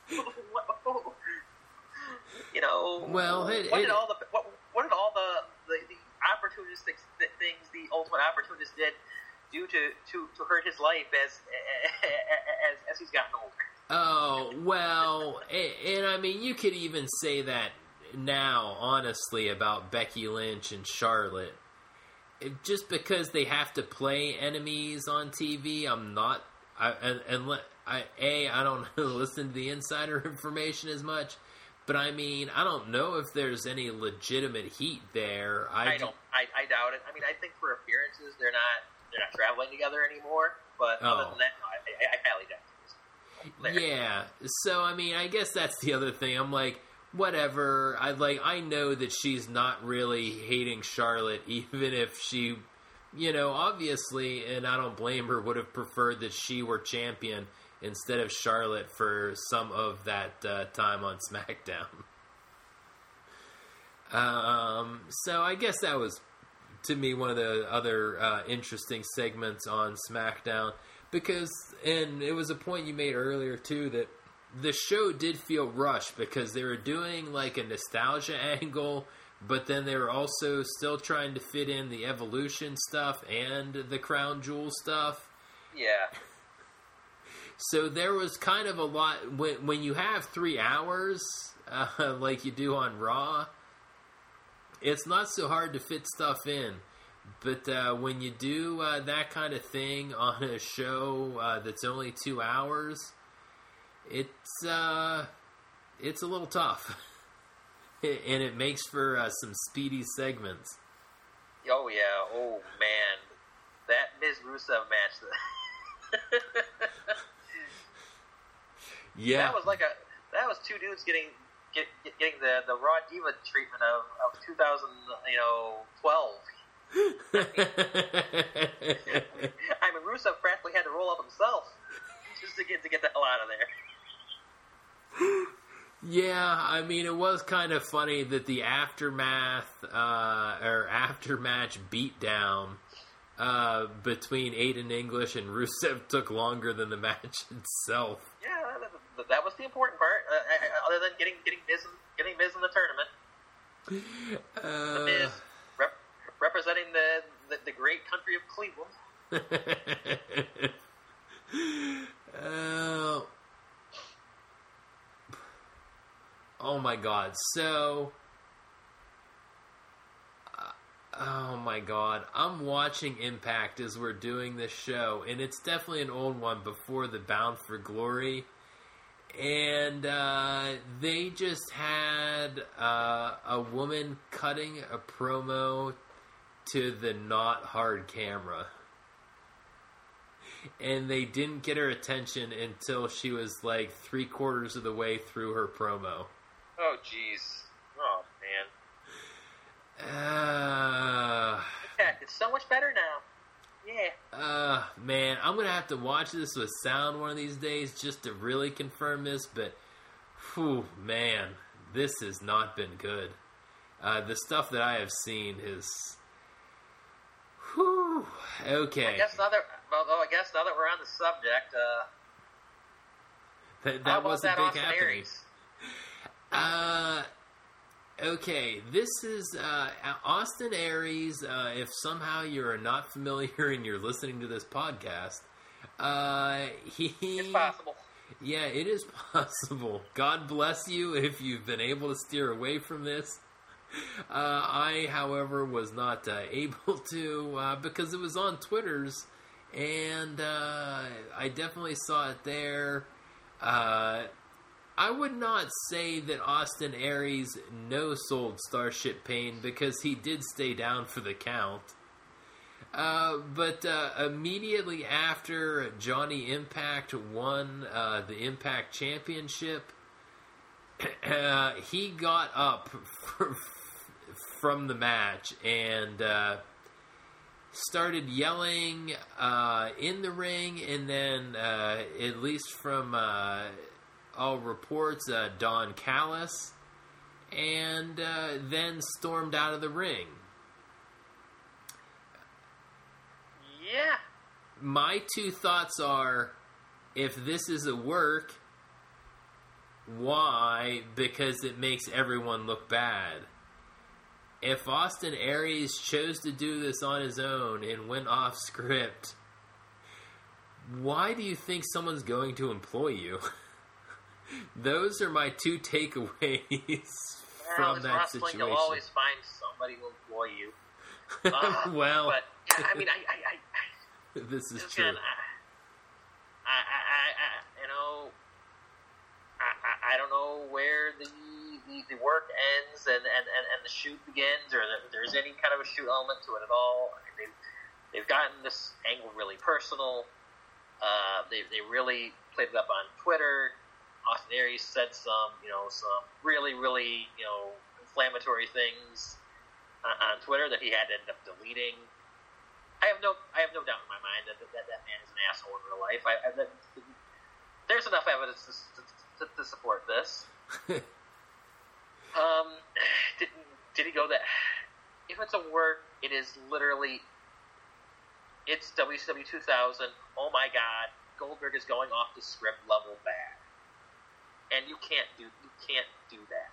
you know, well, what did all the opportunistic things the Ultimate Opportunist did do to hurt his life as he's gotten older? Oh, well, and I mean, you could even say that now, honestly, about Becky Lynch and Charlotte. Just because they have to play enemies on TV, I don't listen to the insider information as much, but I mean, I don't know if there's any legitimate heat there. I doubt it. I mean, I think for appearances, they're not traveling together anymore, but other than that, I highly doubt it. Yeah, so I mean, I guess that's the other thing. I'm like, whatever. I know that she's not really hating Charlotte, even if she, you know, obviously, and I don't blame her, would have preferred that she were champion instead of Charlotte for some of that time on SmackDown. So I guess that was, to me, one of the other interesting segments on SmackDown. Because, and it was a point you made earlier, too, that the show did feel rushed because they were doing like a nostalgia angle, but then they were also still trying to fit in the Evolution stuff and the Crown Jewel stuff. Yeah. So there was kind of a lot, when you have 3 hours, like you do on Raw, it's not so hard to fit stuff in. But when you do that kind of thing on a show that's only 2 hours, it's a little tough. And it makes for some speedy segments. Oh, yeah. Oh, man. That Miz Rusev match. Yeah. That was 2 dudes getting the Raw Diva treatment of 2012. I mean, Rusev practically had to roll up himself just to get the hell out of there. Yeah, I mean, it was kind of funny that the aftermath or after-match beatdown between Aiden English and Rusev took longer than the match itself. Yeah, that was the important part. Other than getting Miz in the tournament, the Miz representing the great country of Cleveland. Oh my God. So, oh my God. I'm watching Impact as we're doing this show, and it's definitely an old one before the Bound for Glory. And they just had a woman cutting a promo to the not hard camera. And they didn't get her attention until she was like 3/4 of the way through her promo. Oh, jeez. Oh, man. It's so much better now. Yeah. Man, I'm going to have to watch this with sound one of these days just to really confirm this, but, whew, man, this has not been good. The stuff that I have seen is, whew, okay. I guess now that we're on the subject, that was a big Austin happening. Aries? Okay, this is Austin Aries. If somehow you're not familiar and you're listening to this podcast, It's possible. Yeah, it is possible. God bless you if you've been able to steer away from this. I, however, was not able to because it was on Twitter's, and I definitely saw it there. I would not say that Austin Aries no-sold Starship Pain because he did stay down for the count. But immediately after Johnny Impact won the Impact Championship, he got up from the match and started yelling in the ring, and then, at least from all reports, Don Callis, and then stormed out of the ring. Yeah. My two thoughts are, if this is a work, why? Because it makes everyone look bad. If Austin Aries chose to do this on his own and went off script, why do you think someone's going to employ you? Those are my two takeaways from that wrestling, situation. You'll always find somebody who will employ you. Well, but I mean, this is again, true. I don't know where the work ends and the shoot begins, or that there's any kind of a shoot element to it at all. I mean, they've gotten this angle really personal. They really played it up on Twitter. Austin Aries said some really inflammatory things on Twitter that he had to end up deleting. I have no doubt in my mind that man is an asshole in real life. There's enough evidence to support this. Did he go that? If it's a work, it is literally. It's WCW 2000. Oh my God, Goldberg is going off the script level bad, and you can't do that.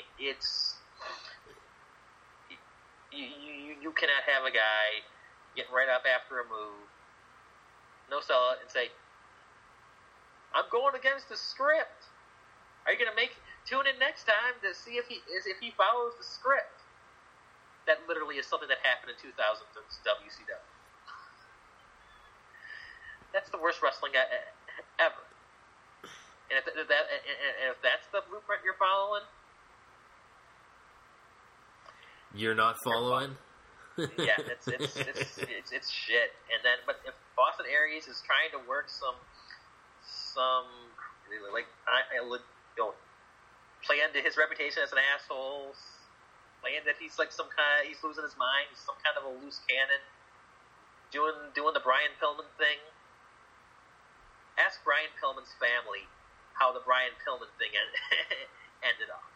You cannot have a guy get right up after a move, no sell it, and say, "I'm going against the script." Are you going to tune in next time to see if he follows the script? That literally is something that happened in 2000 WCW. That's the worst wrestling ever. And if that's the blueprint you're following, you're not following. Yeah, it's shit. And then, but if Austin Aries is trying to work some play into his reputation as an asshole, play into he's losing his mind, he's some kind of a loose cannon, doing the Brian Pillman thing. Ask Brian Pillman's family how the Brian Pillman thing ended up.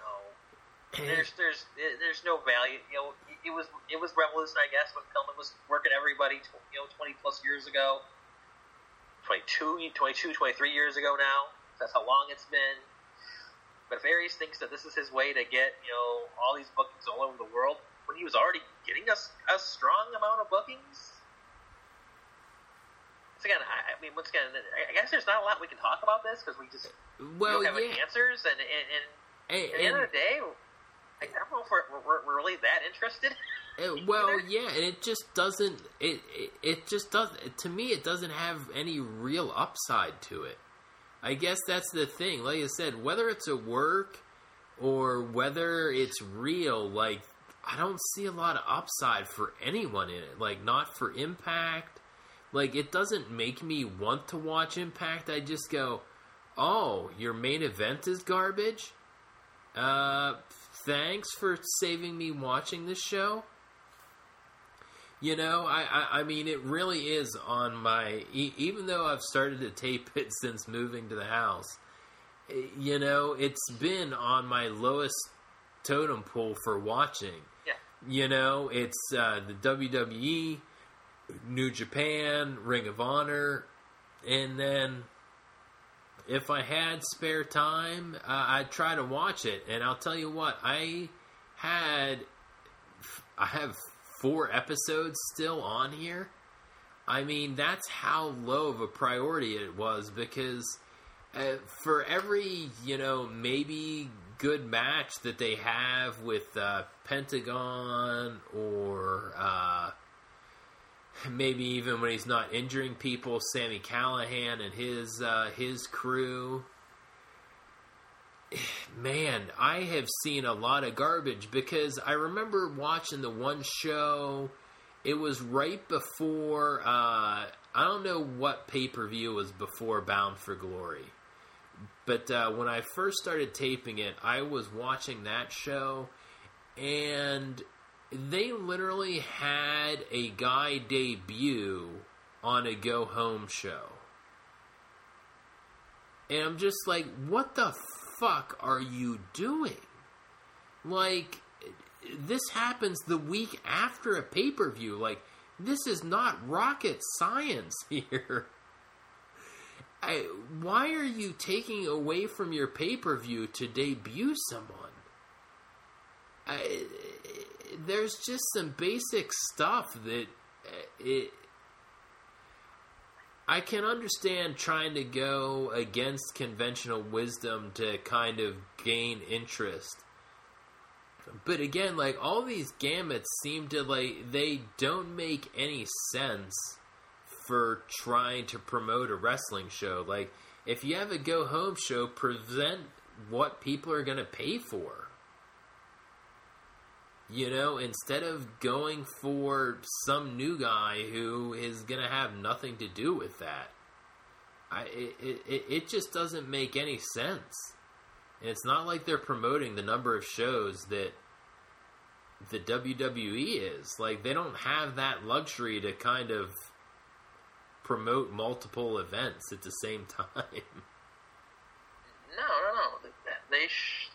There's no value. It was revolution, I guess, when Pillman was working everybody 20 plus years ago, 23 years ago now. That's how long it's been. But if Aries thinks that this is his way to get all these bookings all over the world, when he was already getting us a strong amount of bookings. Once again, I guess there's not a lot we can talk about this because we don't have any answers. And at the end of the day, I don't know if we're really that interested. And it just doesn't. It just doesn't. To me, it doesn't have any real upside to it. I guess that's the thing. Like I said, whether it's a work or whether it's real, like I don't see a lot of upside for anyone in it. Like not for Impact. Like it doesn't make me want to watch Impact. I just go, oh, your main event is garbage? Thanks for saving me watching this show. I mean, it really is on my... Even though I've started to tape it since moving to the house, it's been on my lowest totem pole for watching. Yeah. It's the WWE, New Japan, Ring of Honor, and then if I had spare time, I'd try to watch it. And I'll tell you what, I have 4 episodes still on here. I mean, that's how low of a priority it was because for every, maybe good match that they have with Pentagon or maybe even when he's not injuring people, Sami Callihan and his crew. Man, I have seen a lot of garbage because I remember watching the one show. It was right before, I don't know what pay-per-view was before Bound for Glory. But when I first started taping it, I was watching that show. And they literally had a guy debut on a Go Home show. And I'm just like, what the fuck are you doing? Like, this happens the week after a pay-per-view. Like, this is not rocket science here. Why are you taking away from your pay-per-view to debut someone? There's just some basic stuff that I can understand trying to go against conventional wisdom to kind of gain interest. But again, like, all these gamuts seem to, like, they don't make any sense for trying to promote a wrestling show. Like, if you have a Go Home show, present what people are going to pay for. You know, instead of going for some new guy who is going to have nothing to do with that. It just doesn't make any sense. And it's not like they're promoting the number of shows that the WWE is. Like, they don't have that luxury to kind of promote multiple events at the same time. No. They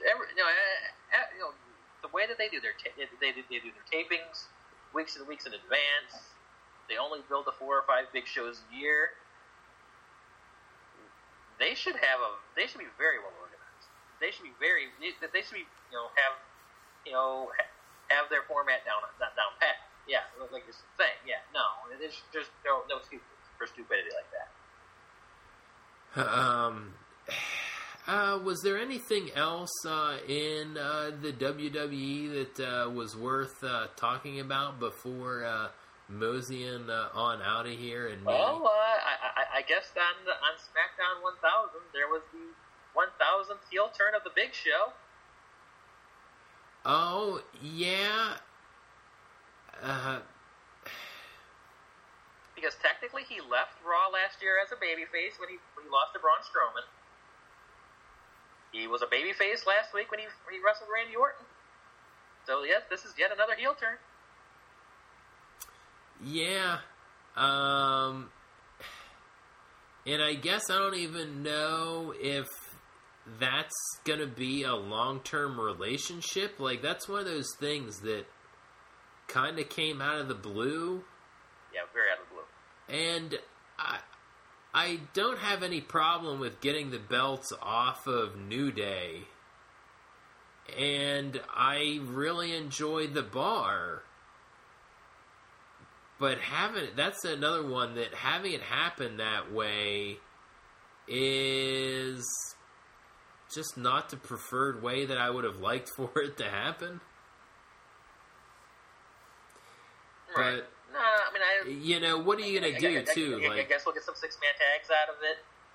the way that they do their they do their tapings weeks and weeks in advance. They only build the 4 or 5 big shows a year. They should be very well organized. They should be have their format down pat. Yeah, like you're saying. Yeah, no, there's no excuse for stupidity like that. Was there anything else in the WWE that was worth talking about before moseying on out of here? And well, I guess on SmackDown 1000 there was the 1000th heel turn of the Big Show. Oh yeah. Because technically he left Raw last year as a babyface when he lost to Braun Strowman. He was a babyface last week when he wrestled Randy Orton. So yes, this is yet another heel turn. Yeah. And I guess I don't even know if that's gonna be a long-term relationship. Like, that's one of those things that kind of came out of the blue. Yeah, very out of the blue. And I don't have any problem with getting the belts off of New Day. And I really enjoyed the Bar. But that's another one that having it happen that way is just not the preferred way that I would have liked for it to happen. Right. But, no, I mean, what are you going to do, too? I guess we'll get some 6-man tags out of it.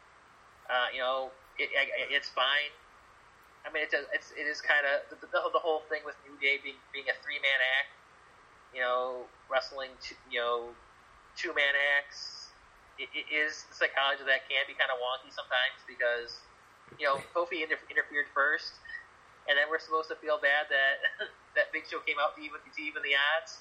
It's fine. I mean, it is kind of the whole thing with New Day being a 3-man act. Wrestling, 2-man acts. It is the psychology of that can be kind of wonky sometimes because, Kofi interfered first, and then we're supposed to feel bad that Big Show came out to even the odds.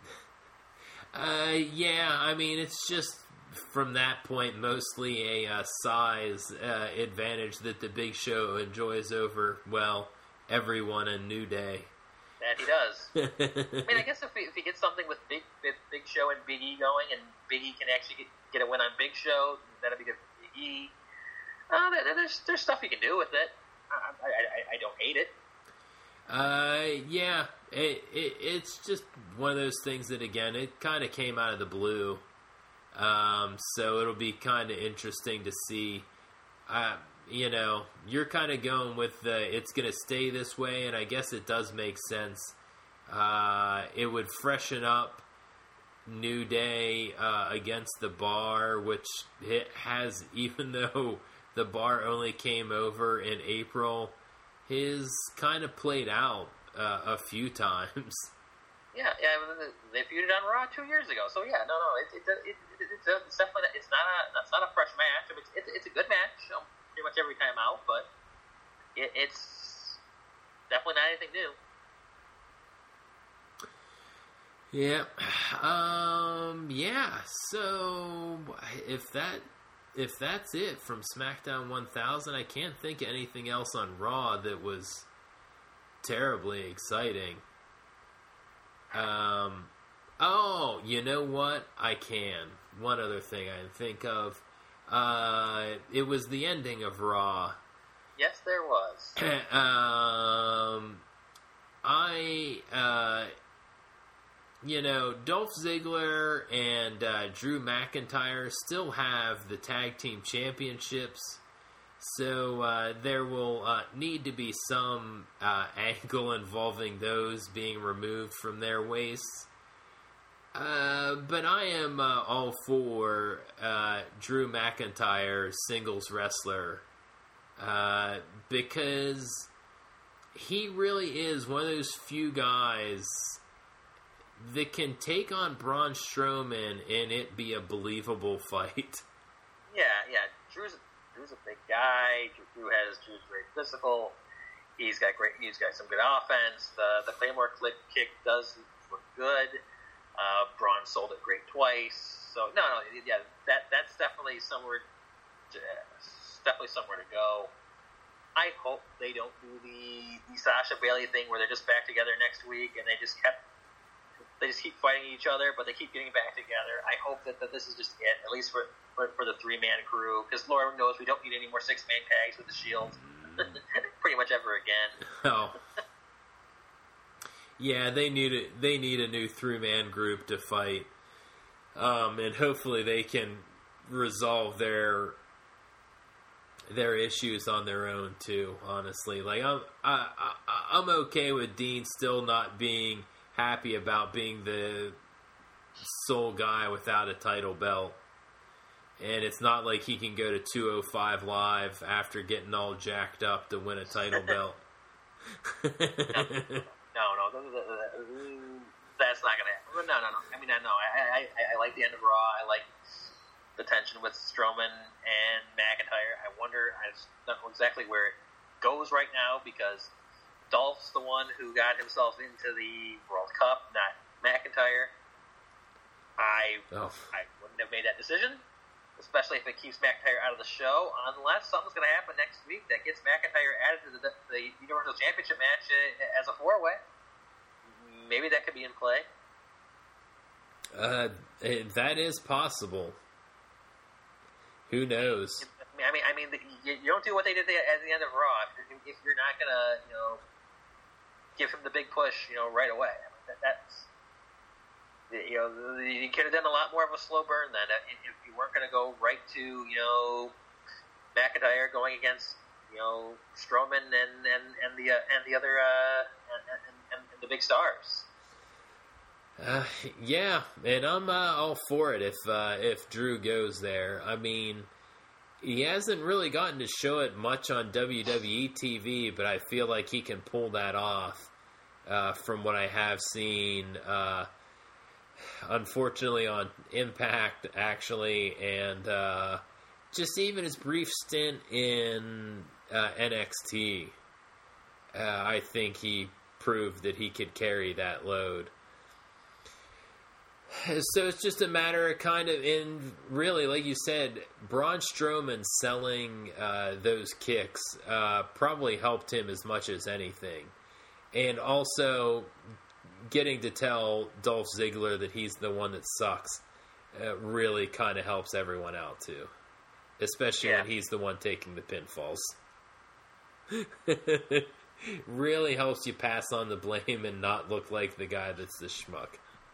Yeah, I mean, it's just from that point mostly a size advantage that the Big Show enjoys over, everyone in New Day. That he does. I mean, I guess if he gets something with Big Show and Big E going, and Big E can actually get a win on Big Show, that'd be good for Big E. There's stuff you can do with it. I don't hate it. Yeah, it's just one of those things that, again, it kind of came out of the blue. So it'll be kind of interesting to see. You're kind of going with it's going to stay this way, and I guess it does make sense. It would freshen up New Day against the Bar, which it has, even though the Bar only came over in April, his kind of played out a few times. Yeah, they feuded on Raw 2 years ago. So yeah, no, it's definitely it's not a fresh match. I mean, it's a good match pretty much every time out, but it's definitely not anything new. Yeah. Yeah. So if that's it from SmackDown 1000, I can't think of anything else on Raw that was terribly exciting. Oh, you know what? I can. One other thing I can think of. It was the ending of Raw. Yes, there was. Dolph Ziggler and Drew McIntyre still have the tag team championships, so there will need to be some angle involving those being removed from their waists. But I am all for Drew McIntyre, singles wrestler, because he really is one of those few guys that can take on Braun Strowman and it be a believable fight. Yeah. Drew's a big guy. Drew's very physical. He's got some good offense. The Claymore kick does look good. Braun sold it great twice. So that's definitely somewhere to go. I hope they don't do the Sasha Bailey thing where they're just back together next week and they just keep fighting each other, but they keep getting back together. I hope that this is just it, at least for the 3-man crew, because Lord knows we don't need any more 6-man tags with the Shield pretty much ever again. Oh. Yeah, they need a new 3-man group to fight, and hopefully they can resolve their issues on their own too. Honestly, like I'm okay with Dean still not being happy about being the sole guy without a title belt, and it's not like he can go to 205 Live after getting all jacked up to win a title belt. No, that's not gonna happen. No. I mean, I like the end of Raw. I like the tension with Strowman and McIntyre. I don't know exactly where it goes right now because Dolph's the one who got himself into the World Cup, not McIntyre. I wouldn't have made that decision, especially if it keeps McIntyre out of the show, unless something's going to happen next week that gets McIntyre added to the Universal Championship match as a 4-way. Maybe that could be in play. That is possible. Who knows? I mean, you don't do what they did at the end of Raw if you're not going to, give him the big push, right away. I mean, that's you could have done a lot more of a slow burn then if you weren't going to go right to McIntyre going against Strowman and the other and the big stars. Yeah, and I'm all for it if Drew goes there. I mean, he hasn't really gotten to show it much on WWE TV, but I feel like he can pull that off from what I have seen. Unfortunately, on Impact, actually, and just even his brief stint in NXT, I think he proved that he could carry that load. So it's just a matter of really, like you said, Braun Strowman selling those kicks probably helped him as much as anything. And also getting to tell Dolph Ziggler that he's the one that sucks really kind of helps everyone out too. Especially when he's the one taking the pinfalls. Really helps you pass on the blame and not look like the guy that's the schmuck.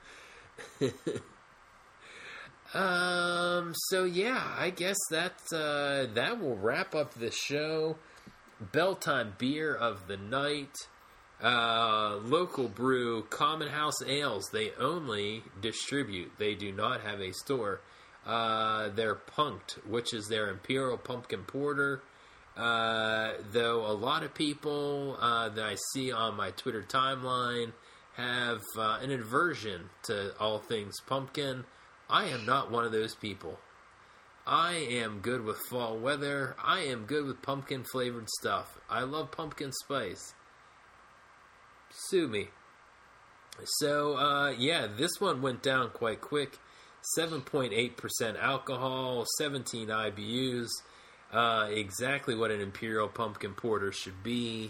So yeah, I guess that will wrap up the show. Bell Time Beer of the Night. Local brew, Common House Ales. They only distribute. They do not have a store. They're Punked, which is their Imperial Pumpkin Porter. Though a lot of people that I see on my Twitter timeline have an aversion to all things pumpkin. I am not one of those people. I am good with fall weather. I am good with pumpkin flavored stuff. I love pumpkin spice. Sue me. So, this one went down quite quick. 7.8% alcohol, 17 IBUs. Exactly what an Imperial Pumpkin Porter should be.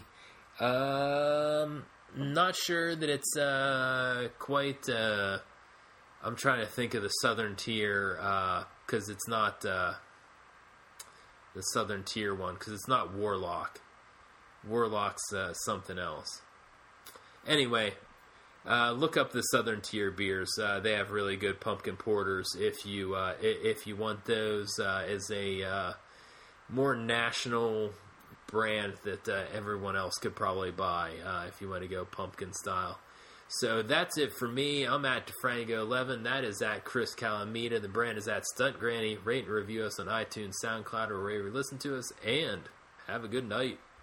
Not sure that it's quite... I'm trying to think of the Southern Tier, because it's not the Southern Tier one, because it's not Warlock. Warlock's something else. Anyway, look up the Southern Tier beers. They have really good pumpkin porters. If you want those as a more national brand that everyone else could probably buy if you want to go pumpkin style. So that's it for me. I'm at DeFranco11. That is at Chris Calamita. The brand is at Stunt Granny. Rate and review us on iTunes, SoundCloud, or wherever you listen to us. And have a good night.